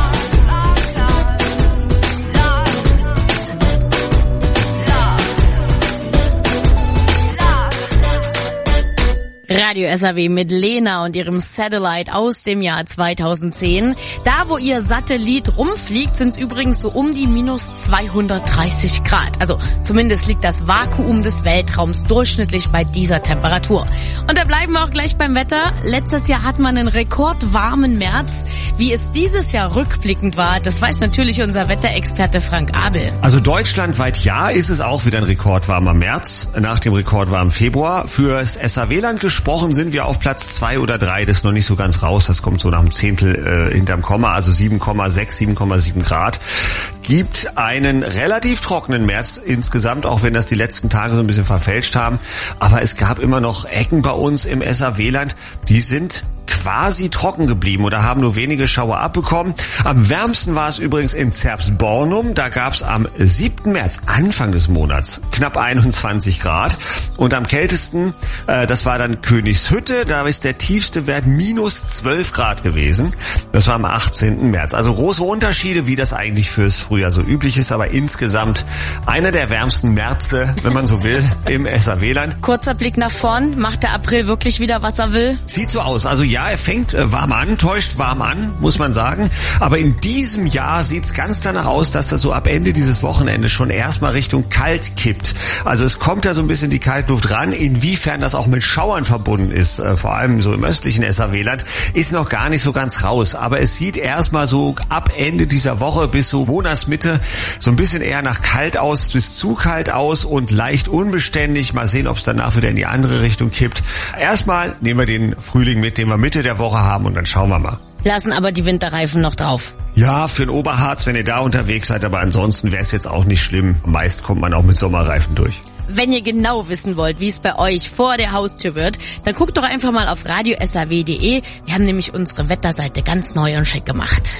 Radio S A W mit Lena und ihrem Satellite aus dem Jahr zweitausendzehn. Da, wo ihr Satellit rumfliegt, sind es übrigens so um die minus zweihundertdreißig Grad. Also zumindest liegt das Vakuum des Weltraums durchschnittlich bei dieser Temperatur. Und da bleiben wir auch gleich beim Wetter. Letztes Jahr hat man einen rekordwarmen März. Wie es dieses Jahr rückblickend war, das weiß natürlich unser Wetterexperte Frank Abel. Also deutschlandweit ja, ist es auch wieder ein rekordwarmer März nach dem rekordwarmen Februar. Fürs S A W-Land gesprochen sind wir auf Platz zwei oder drei, das ist noch nicht so ganz raus, das kommt so nach einem Zehntel äh, hinterm Komma, also sieben Komma sechs, sieben Komma sieben Grad. Gibt einen relativ trockenen März insgesamt, auch wenn das die letzten Tage so ein bisschen verfälscht haben. Aber es gab immer noch Ecken bei uns im S A W-Land, die sind quasi trocken geblieben oder haben nur wenige Schauer abbekommen. Am wärmsten war es übrigens in Zerbst-Bornum. Da gab es am siebten März, Anfang des Monats, knapp einundzwanzig Grad. Und am kältesten, äh, das war dann Königshütte. Da ist der tiefste Wert minus zwölf Grad gewesen. Das war am achtzehnten März. Also große Unterschiede, wie das eigentlich fürs Frühjahr so üblich ist. Aber insgesamt einer der wärmsten Märze, wenn man so will, im S A W-Land. Kurzer Blick nach vorn. Macht der April wirklich wieder, was er will? Sieht so aus. Also ja, er fängt äh, warm an, täuscht warm an, muss man sagen. Aber in diesem Jahr sieht's ganz danach aus, dass das so ab Ende dieses Wochenendes schon erstmal Richtung kalt kippt. Also es kommt da so ein bisschen die Kaltluft ran. Inwiefern das auch mit Schauern verbunden ist, äh, vor allem so im östlichen S A W-Land, ist noch gar nicht so ganz raus. Aber es sieht erstmal so ab Ende dieser Woche bis so Monatsmitte so ein bisschen eher nach kalt aus, bis zu kalt aus und leicht unbeständig. Mal sehen, ob es danach wieder in die andere Richtung kippt. Erstmal nehmen wir den Frühling mit, den wir Mitte der Woche haben, und dann schauen wir mal. Lassen aber die Winterreifen noch drauf. Ja, für den Oberharz, wenn ihr da unterwegs seid, aber ansonsten wäre es jetzt auch nicht schlimm. Meist kommt man auch mit Sommerreifen durch. Wenn ihr genau wissen wollt, wie es bei euch vor der Haustür wird, dann guckt doch einfach mal auf radio s a w punkt d e. Wir haben nämlich unsere Wetterseite ganz neu und schick gemacht.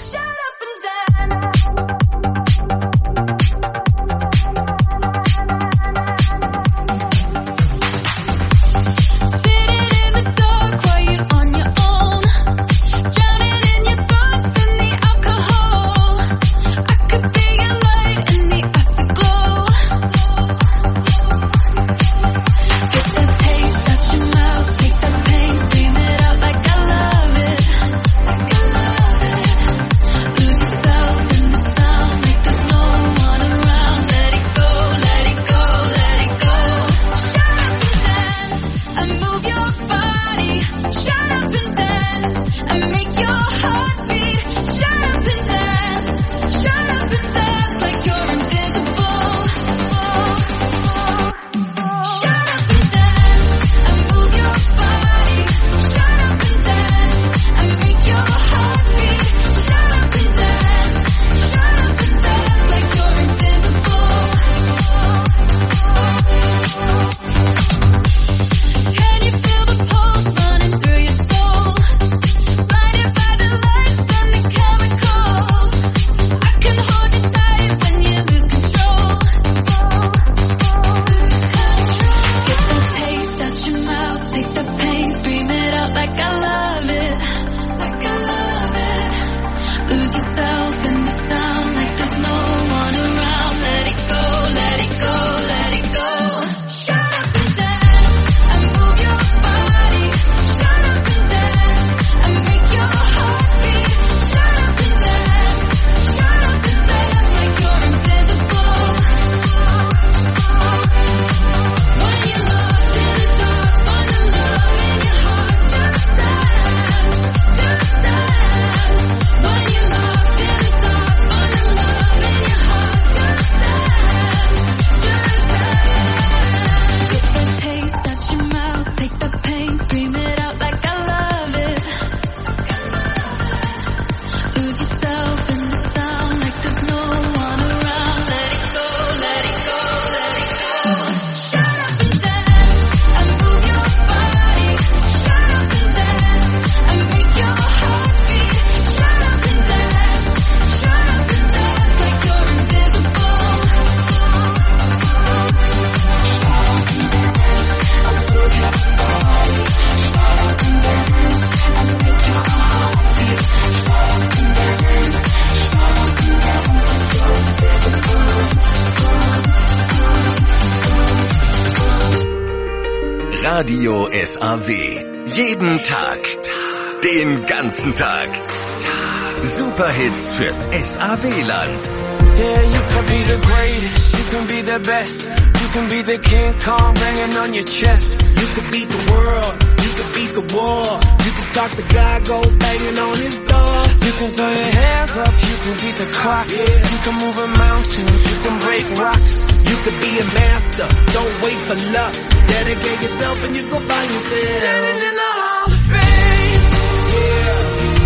Radio S A W. Jeden Tag. Den ganzen Tag. Superhits fürs S A W-Land. Yeah, you can be the greatest, you can be the best. You can be the King Kong banging on your chest. You can beat the world, you can beat the war. You can talk to God, go banging on his door. You can throw your hands up, you can beat the clock. Yeah. You can move a mountain, you can break rocks. You can be a master, don't wait for luck. Dedicate yourself and you go find yourself. Standing in the Hall of Fame. Yeah.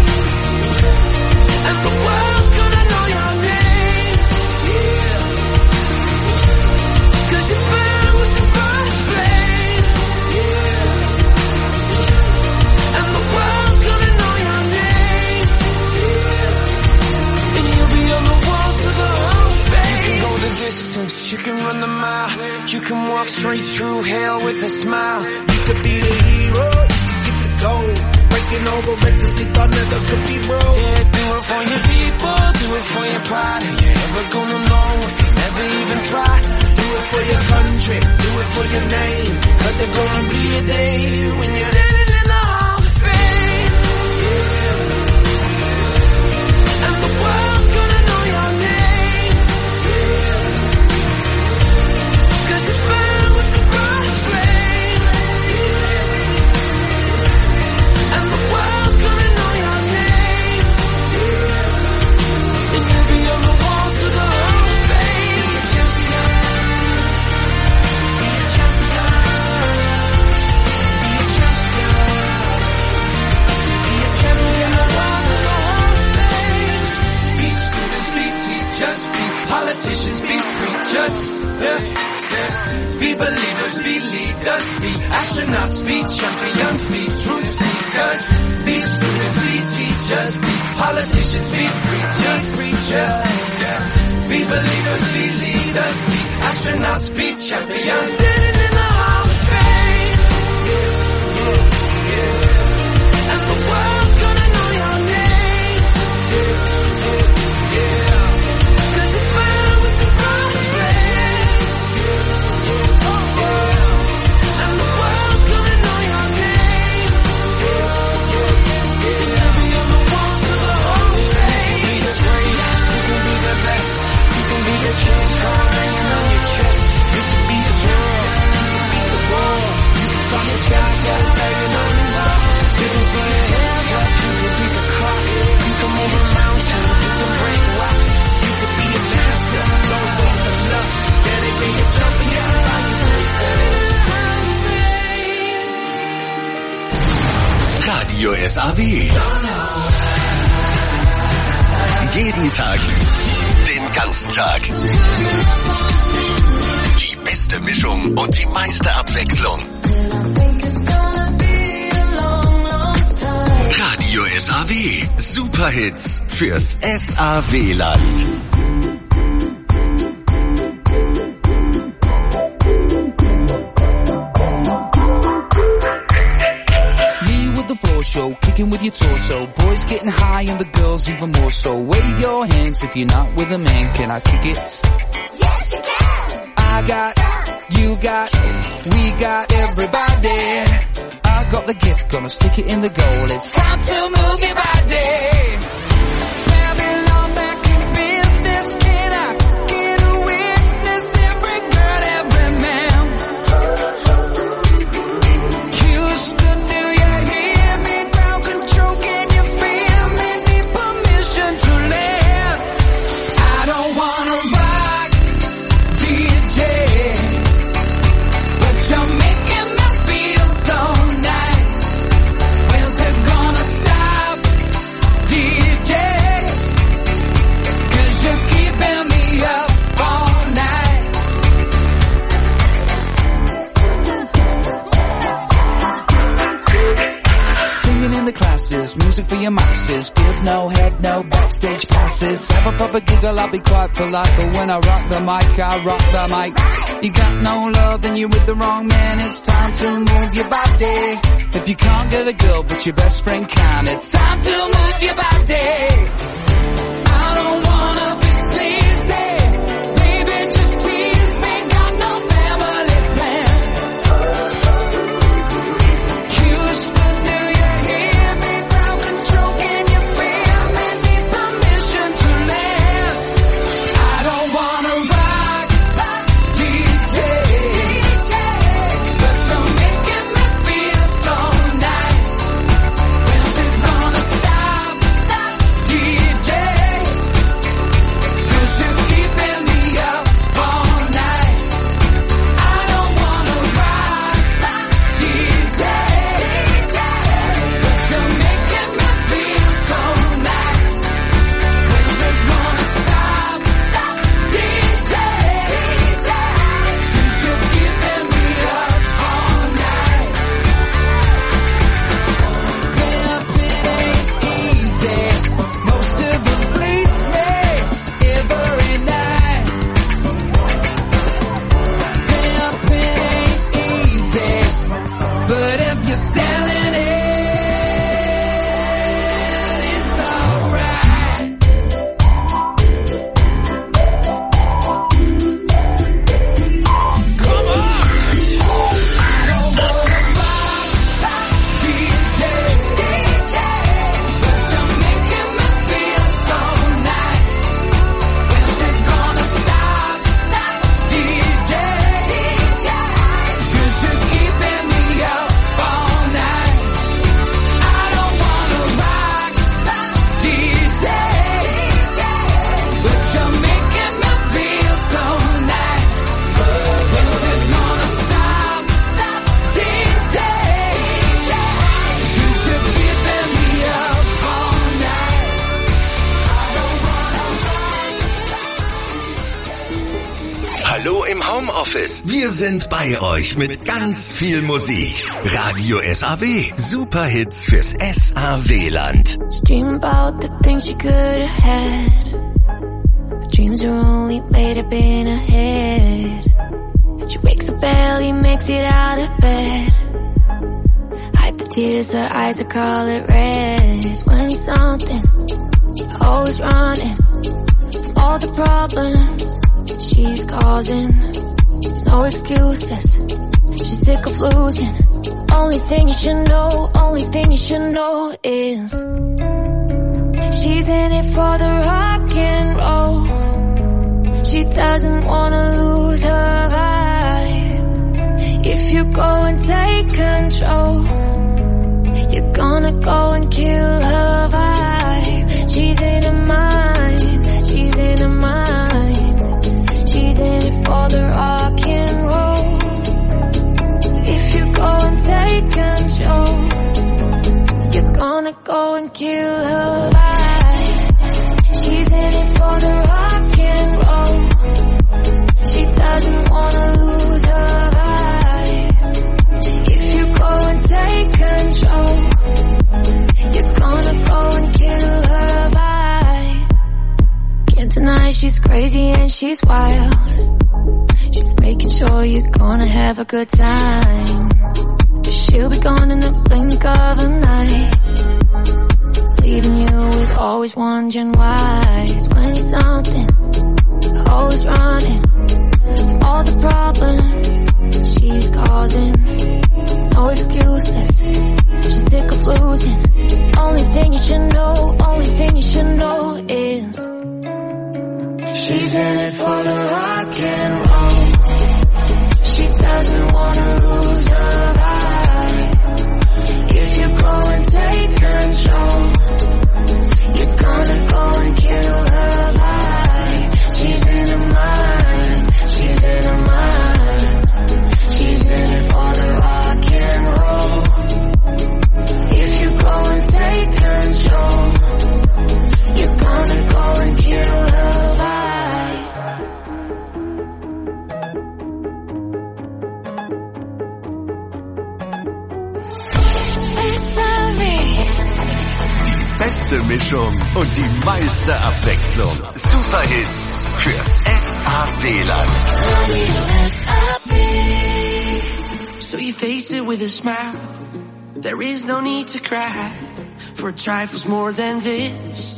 And the world's gonna know your name. Yeah. Cause you burn with the burst flame. Yeah. And the world's gonna know your name. Yeah. And you'll be on the walls of the Hall of Fame. You can go the distance, you can run the mile. You can walk straight through hell with a smile. You could be the hero, you can get the gold. Breaking all the records they thought never could be broke. Yeah, do it for your people, do it for your pride. And you're never gonna know if you never even try. Do it for your country, do it for your name. Cause there's gonna be a day when you're standing in the Hall of Fame. Yeah. And the world's gonna know your name. Yeah. Cause you burn with the burst flame. Yeah. And the world's gonna know your name. Yeah. And you'll be on the walls of the Hall of Fame. Be a champion. Be a champion. Be a champion. Be a champion. On the walls of the Hall of Fame. Be students, be teachers, be politicians, be preachers. Yeah. Be believers, be leaders, be astronauts, be champions, be truth seekers. Be students, be teachers, be politicians, be preachers, preachers. Yeah. Be believers, be leaders, be astronauts, be champions. Standing in the Hall of Fame. Yeah, yeah, yeah. And the world's gonna know your name. Yeah, yeah, yeah. Cause you burn with the burst flame. And the world's gonna know your name. And you'll be on the walls of the Hall of Fame. Be the greatest, you can be the best. You can be the King Kong hanging on your chest. You can be the world, you can be the war. You can talk to God, go banging on his door. You can throw your hands up, you can beat the clock. You can move a mountain, you can break rocks. You can be a master, don't wait for luck. Dedicate yourself and you'll find your place. Radio S A W. Jeden Tag, den ganzen Tag. Die beste Mischung und die meiste Abwechslung. Radio S A W. Superhits fürs S A W-Land. Show, kicking with your torso. Boys getting high and the girls even more so. Wave your hands if you're not with a man. Can I kick it? Yes, you can. I got, you got, we got everybody. I got the gift, gonna stick it in the goal. It's time to move your body. Babylon back in business. Can I get a witness? Every girl, every man. Houston, New York. Music for your masses. Give no head, no backstage passes. Have a proper giggle, I'll be quite polite. But when I rock the mic, I rock the mic. You got no love, then you're with the wrong man. It's time to move your body. If you can't get a girl, but your best friend can, it's time to move your body. I don't wanna be sleazy. Baby, just tease me. Got no family plan. Homeoffice. Wir sind bei euch mit ganz viel Musik. Radio S A W. Superhits fürs S A W-Land. Dream about the things you could have had. But dreams are only made up in her head. She wakes up early, makes it out of bed. Hide the tears, her eyes are color red. When you're something, always running from all the problems she's causing. No excuses, she's sick of losing. Only thing you should know, only thing you should know is she's in it for the rock and roll. She doesn't wanna lose her vibe. If you go and take control, you're gonna go and kill her vibe. She's in her mind, she's in her mind. She's in it for the rock and roll. If you go and take control, you're gonna go and kill her vibe. She's in it for the rock and roll. She doesn't wanna lose her vibe. If you go and take control, you're gonna go and kill her vibe. Can't deny she's crazy and she's wild. She's making sure you're gonna have a good time. But she'll be gone in the blink of an eye, leaving you with always wondering why. It's when you're something, always running from all the problems she's causing. No excuses, she's sick of losing. Only thing you should know, only thing you should know is she's in it for the rock and roll. She doesn't wanna lose her vibe. If you go and take control, you're gonna go and kill her vibe. She's in her mind, she's in her mind. She's in it for the rock and roll. If you go and take control, you're gonna go and kill her vibe. Beste Mischung und die meiste Abwechslung. Superhits fürs S A W-Land. So you face it with a smile. There is no need to cry for trifles more than this.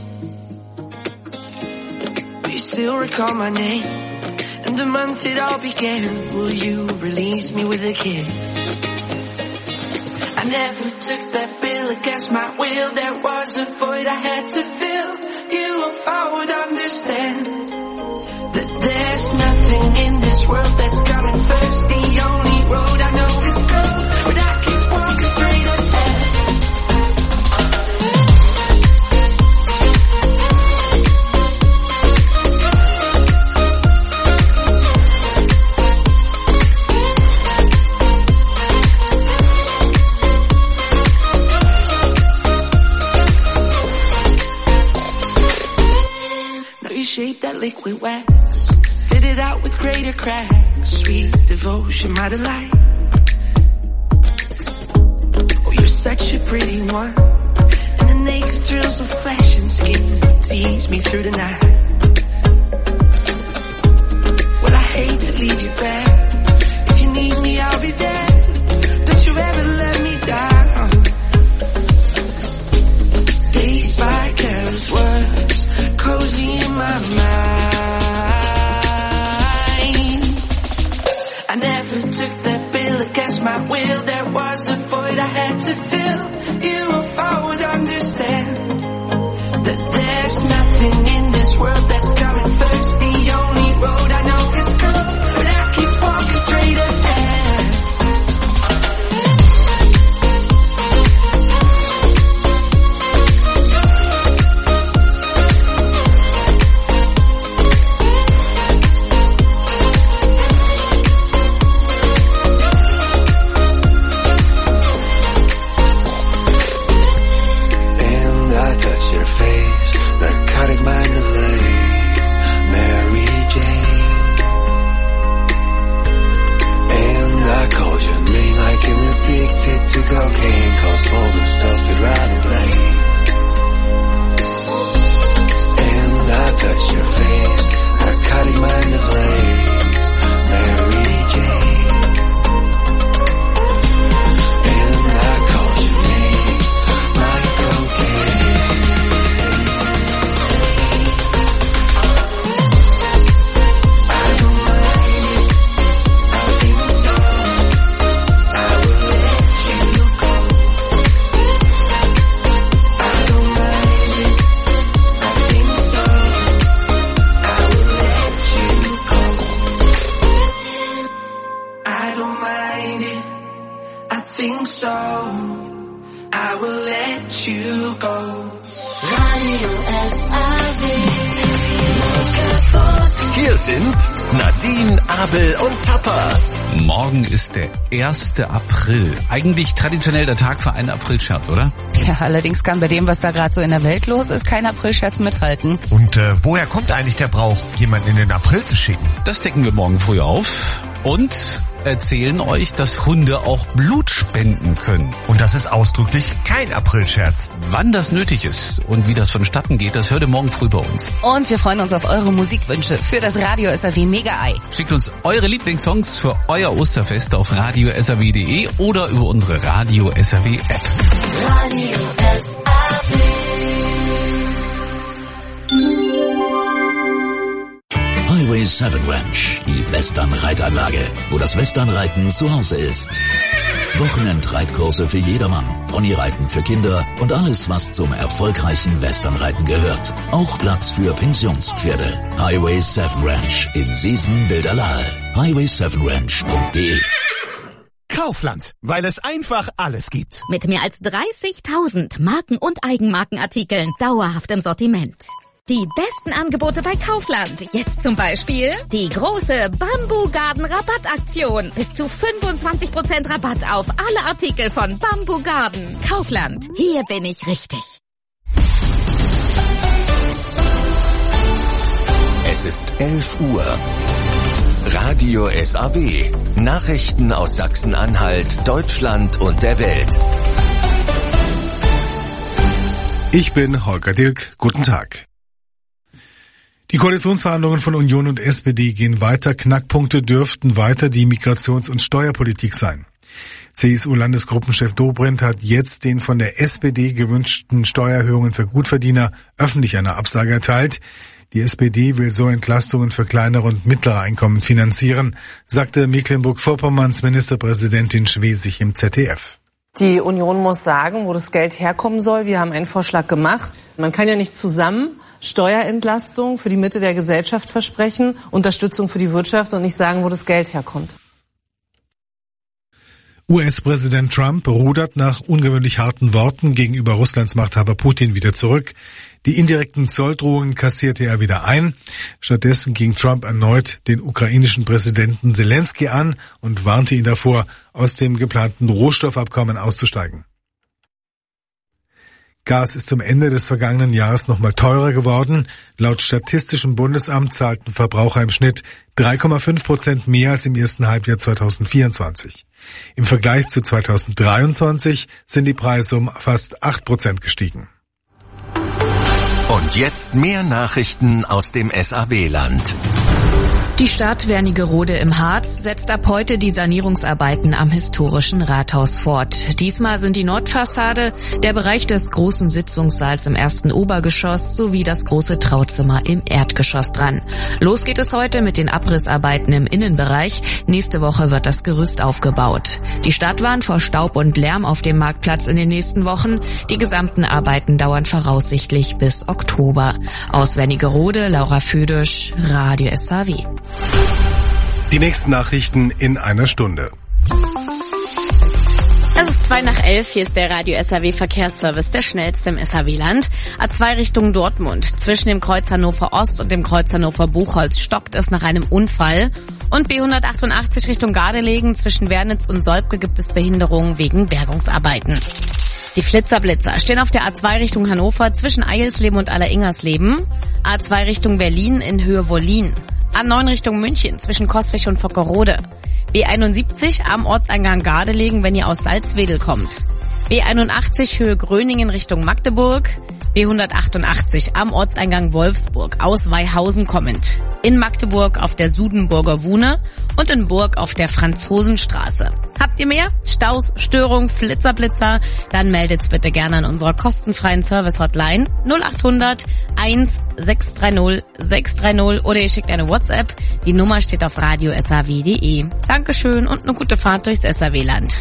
But you still recall my name and the month it all began. Will you release me with a kiss? I never took that bill against my will. There was a void I had to fill. You or I would understand that there's nothing in this world that's coming first. The only road I know is gold, but I keep walking straight ahead. Shape that liquid wax, fit it out with greater cracks. Sweet devotion, my delight. Oh, you're such a pretty one, and the naked thrills of flesh and skin tease me through the night. Well, I hate to leave you back. If you need me, I'll be there. Don't you ever let me down. Dazed by careless words, cozy in my mind. I never took that bill against my will. There was a void I had to fill. You if I would understand that there's nothing in this world that's coming first. The only road I know is gold, but I keep walking straight ahead. you go. Radio S A W. Hier sind Nadine, Abel und Tapper. Morgen ist der erste April. Eigentlich traditionell der Tag für einen Aprilscherz, oder? Ja, allerdings kann bei dem, was da gerade so in der Welt los ist, kein Aprilscherz mithalten. Und äh, woher kommt eigentlich der Brauch, jemanden in den April zu schicken? Das decken wir morgen früh auf und erzählen euch, dass Hunde auch Blut spenden können. Und das ist ausdrücklich kein Aprilscherz. Wann das nötig ist und wie das vonstatten geht, das hört ihr morgen früh bei uns. Und wir freuen uns auf eure Musikwünsche für das Radio S A W Mega-Ei. Schickt uns eure Lieblingssongs für euer Osterfest auf radio s a w punkt d e oder über unsere Radio S A W App. Radio S A W. Highway sieben Ranch, die Western-Reitanlage, wo das Westernreiten zu Hause ist. Wochenendreitkurse für jedermann, Ponyreiten für Kinder und alles, was zum erfolgreichen Westernreiten gehört. Auch Platz für Pensionspferde. Highway sieben Ranch in Seesen-Bilderlahe. highway sieben ranch punkt d e. Kaufland, weil es einfach alles gibt. Mit mehr als dreißigtausend Marken- und Eigenmarkenartikeln dauerhaft im Sortiment. Die besten Angebote bei Kaufland. Jetzt zum Beispiel die große Bamboo Garden Rabattaktion. Bis zu fünfundzwanzig Prozent Rabatt auf alle Artikel von Bamboo Garden. Kaufland. Hier bin ich richtig. Es ist elf Uhr. Radio S A W. Nachrichten aus Sachsen-Anhalt, Deutschland und der Welt. Ich bin Holger Dilk. Guten Tag. Die Koalitionsverhandlungen von Union und S P D gehen weiter. Knackpunkte dürften weiter die Migrations- und Steuerpolitik sein. C S U-Landesgruppenchef Dobrindt hat jetzt den von der S P D gewünschten Steuererhöhungen für Gutverdiener öffentlich eine Absage erteilt. Die S P D will so Entlastungen für kleinere und mittlere Einkommen finanzieren, sagte Mecklenburg-Vorpommerns Ministerpräsidentin Schwesig im Z D F. Die Union muss sagen, wo das Geld herkommen soll. Wir haben einen Vorschlag gemacht. Man kann ja nicht zusammen Steuerentlastung für die Mitte der Gesellschaft versprechen, Unterstützung für die Wirtschaft und nicht sagen, wo das Geld herkommt. U S-Präsident Trump rudert nach ungewöhnlich harten Worten gegenüber Russlands Machthaber Putin wieder zurück. Die indirekten Zolldrohungen kassierte er wieder ein. Stattdessen ging Trump erneut den ukrainischen Präsidenten Zelensky an und warnte ihn davor, aus dem geplanten Rohstoffabkommen auszusteigen. Gas ist zum Ende des vergangenen Jahres nochmal teurer geworden. Laut Statistischem Bundesamt zahlten Verbraucher im Schnitt drei Komma fünf Prozent mehr als im ersten Halbjahr zweitausendvierundzwanzig. Im Vergleich zu zweitausenddreiundzwanzig sind die Preise um fast acht Prozent gestiegen. Und jetzt mehr Nachrichten aus dem S A W-Land. Die Stadt Wernigerode im Harz setzt ab heute die Sanierungsarbeiten am historischen Rathaus fort. Diesmal sind die Nordfassade, der Bereich des großen Sitzungssaals im ersten Obergeschoss sowie das große Trauzimmer im Erdgeschoss dran. Los geht es heute mit den Abrissarbeiten im Innenbereich. Nächste Woche wird das Gerüst aufgebaut. Die Stadt warnt vor Staub und Lärm auf dem Marktplatz in den nächsten Wochen. Die gesamten Arbeiten dauern voraussichtlich bis Oktober. Aus Wernigerode, Laura Födisch, Radio S A W. Die nächsten Nachrichten in einer Stunde. Es ist zwei nach elf, hier ist der Radio S A W Verkehrsservice, der schnellste im S A W-Land. A zwei Richtung Dortmund. Zwischen dem Kreuz Hannover Ost und dem Kreuz Hannover Buchholz stockt es nach einem Unfall. Und B hundertachtundachtzig Richtung Gardelegen. Zwischen Wernitz und Solbke gibt es Behinderungen wegen Bergungsarbeiten. Die Flitzerblitzer stehen auf der A zwei Richtung Hannover zwischen Eilsleben und Alleringersleben. A zwei Richtung Berlin in Höhe Wollin. A neun Richtung München zwischen Coswig und Vockerode. B einundsiebzig am Ortseingang Gardelegen, wenn ihr aus Salzwedel kommt. B einundachtzig Höhe Gröningen Richtung Magdeburg. B hundertachtundachtzig am Ortseingang Wolfsburg aus Weihausen kommend. In Magdeburg auf der Sudenburger Wune und in Burg auf der Franzosenstraße. Habt ihr mehr Staus, Störung, Flitzerblitzer? Dann meldet's bitte gerne an unserer kostenfreien Service-Hotline null achthundert eins sechs drei null sechs drei null oder ihr schickt eine WhatsApp. Die Nummer steht auf radio s a w punkt d e. Dankeschön und eine gute Fahrt durchs S A W-Land.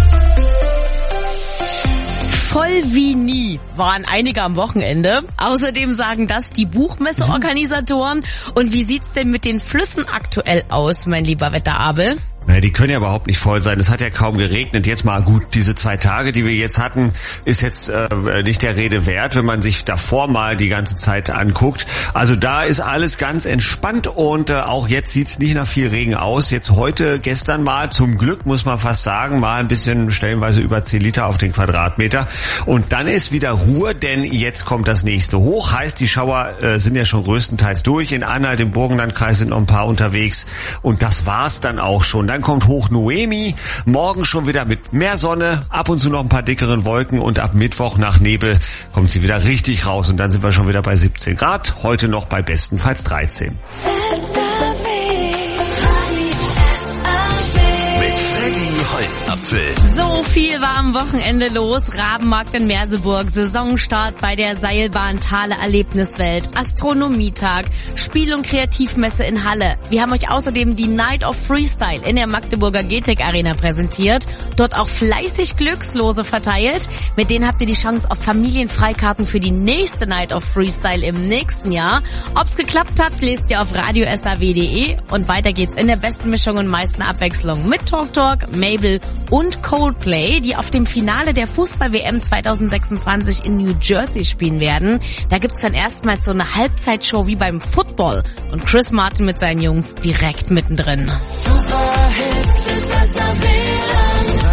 Voll wie nie waren einige am Wochenende. Außerdem sagen das die Buchmesseorganisatoren. Und wie sieht's denn mit den Flüssen aktuell aus, mein lieber Wetterabel? Naja, die können ja überhaupt nicht voll sein. Es hat ja kaum geregnet. Jetzt mal gut, diese zwei Tage, die wir jetzt hatten, ist jetzt äh, nicht der Rede wert, wenn man sich davor mal die ganze Zeit anguckt. Also da ist alles ganz entspannt und äh, auch jetzt sieht's nicht nach viel Regen aus. Jetzt heute, gestern mal, zum Glück muss man fast sagen, mal ein bisschen stellenweise über zehn Liter auf den Quadratmeter. Und dann ist wieder Ruhe, denn jetzt kommt das nächste hoch. Heißt, die Schauer äh, sind ja schon größtenteils durch. In Anhalt, im Burgenlandkreis sind noch ein paar unterwegs. Und das war's dann auch schon. Dann kommt hoch Noemi, morgen schon wieder mit mehr Sonne, ab und zu noch ein paar dickeren Wolken und ab Mittwoch nach Nebel kommt sie wieder richtig raus und dann sind wir schon wieder bei siebzehn Grad, heute noch bei bestenfalls dreizehn. Holzapfel. So viel war am Wochenende los. Rabenmarkt in Merseburg, Saisonstart bei der Seilbahn Thale Erlebniswelt, Astronomietag, Spiel- und Kreativmesse in Halle. Wir haben euch außerdem die Night of Freestyle in der Magdeburger G T E C Arena präsentiert. Dort auch fleißig Glückslose verteilt. Mit denen habt ihr die Chance auf Familienfreikarten für die nächste Night of Freestyle im nächsten Jahr. Ob's geklappt hat, lest ihr auf radio s a w punkt d e und weiter geht's in der besten Mischung und meisten Abwechslung mit Talk Talk, Mabel und Coldplay, die auf dem Finale der Fußball-W M zwanzig sechsundzwanzig in New Jersey spielen werden. Da gibt's dann erstmals so eine Halbzeitshow wie beim Football und Chris Martin mit seinen Jungs direkt mittendrin. Super Hits ist das W-Land.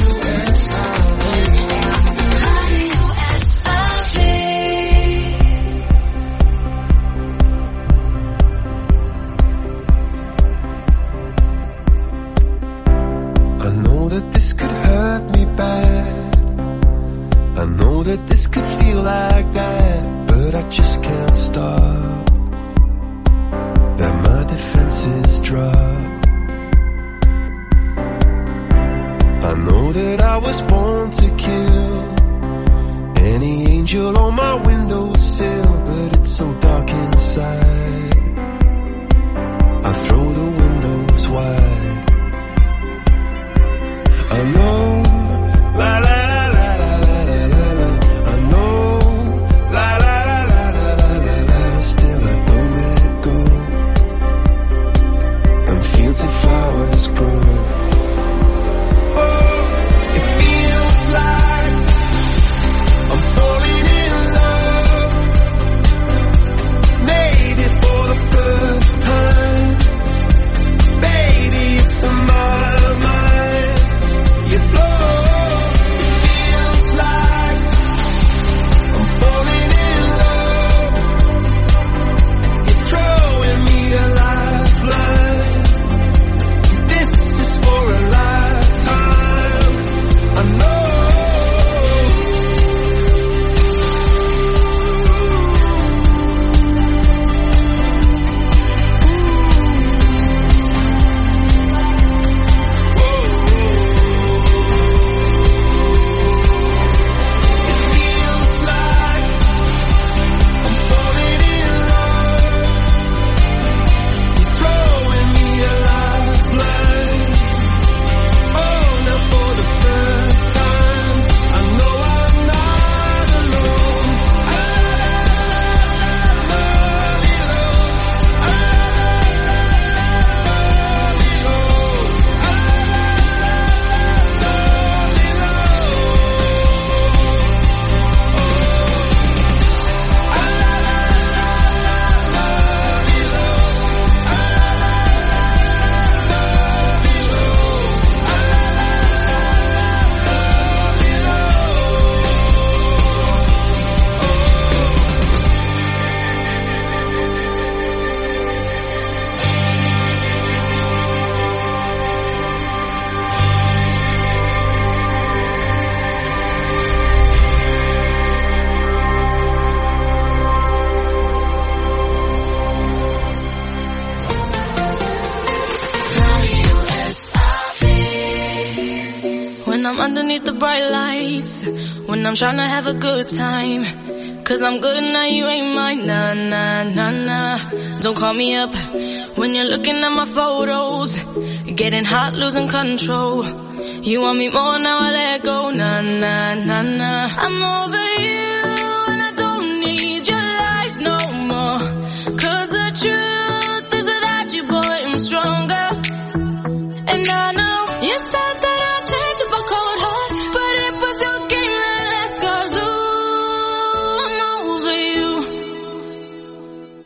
I know that this could hurt me bad. I know that this could feel like that, but I just can't stop. That my defenses drop. I know that I was born to kill any angel on my windowsill, but it's so dark inside. I throw the windows wide. I know, la la la la la la la la. I know, la la la la la la la la. Still I don't let go. And fields and flowers grow. Oh, it feels like I'm falling in love. Maybe for the first time. Baby, it's a my mind. You blow, it feels like I'm falling in love. You're throwing me a lifeline. This is for a lifetime. I know. When I'm underneath the bright lights, when I'm trying to have a good time, cause I'm good now, you ain't mine, nah, nah, nah, nah. Don't call me up when you're looking at my photos, getting hot, losing control. You want me more, now I let go, nah, nah, nah, nah. I'm over you and I don't need your lies no more, cause the truth is without you, boy, I'm stronger. And I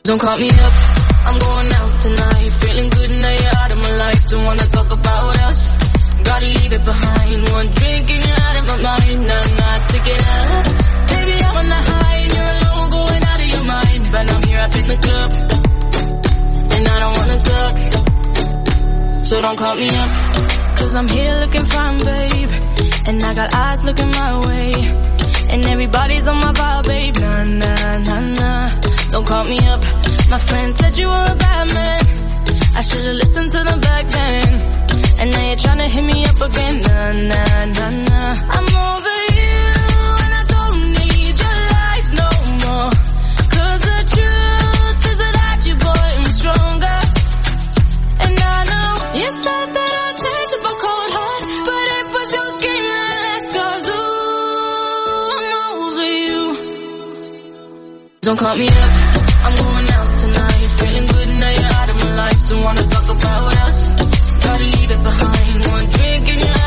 Don't call me up, I'm going out tonight. Feeling good now you're out of my life. Don't wanna talk about us, gotta leave it behind. One drink and you're out of my mind. Nah, nah, take it out. Baby, I'm on the high and you're alone, going out of your mind. But I'm here up in the club, and I don't wanna talk. So don't call me up, cause I'm here looking fine, babe. And I got eyes looking my way, and everybody's on my vibe, babe. Nah, nah, nah, nah. Don't call me up. My friend said you were a bad man. I should've listened to them back then. And now you're trying to hit me up again. Nah, nah, nah, nah. I'm over you, and I don't need your lies no more. Cause the truth is without you, boy, I'm stronger. And I know you said that I'd change up a cold heart, but it was your game that last. Cause ooh, I'm over you. Don't call me up, I'm going out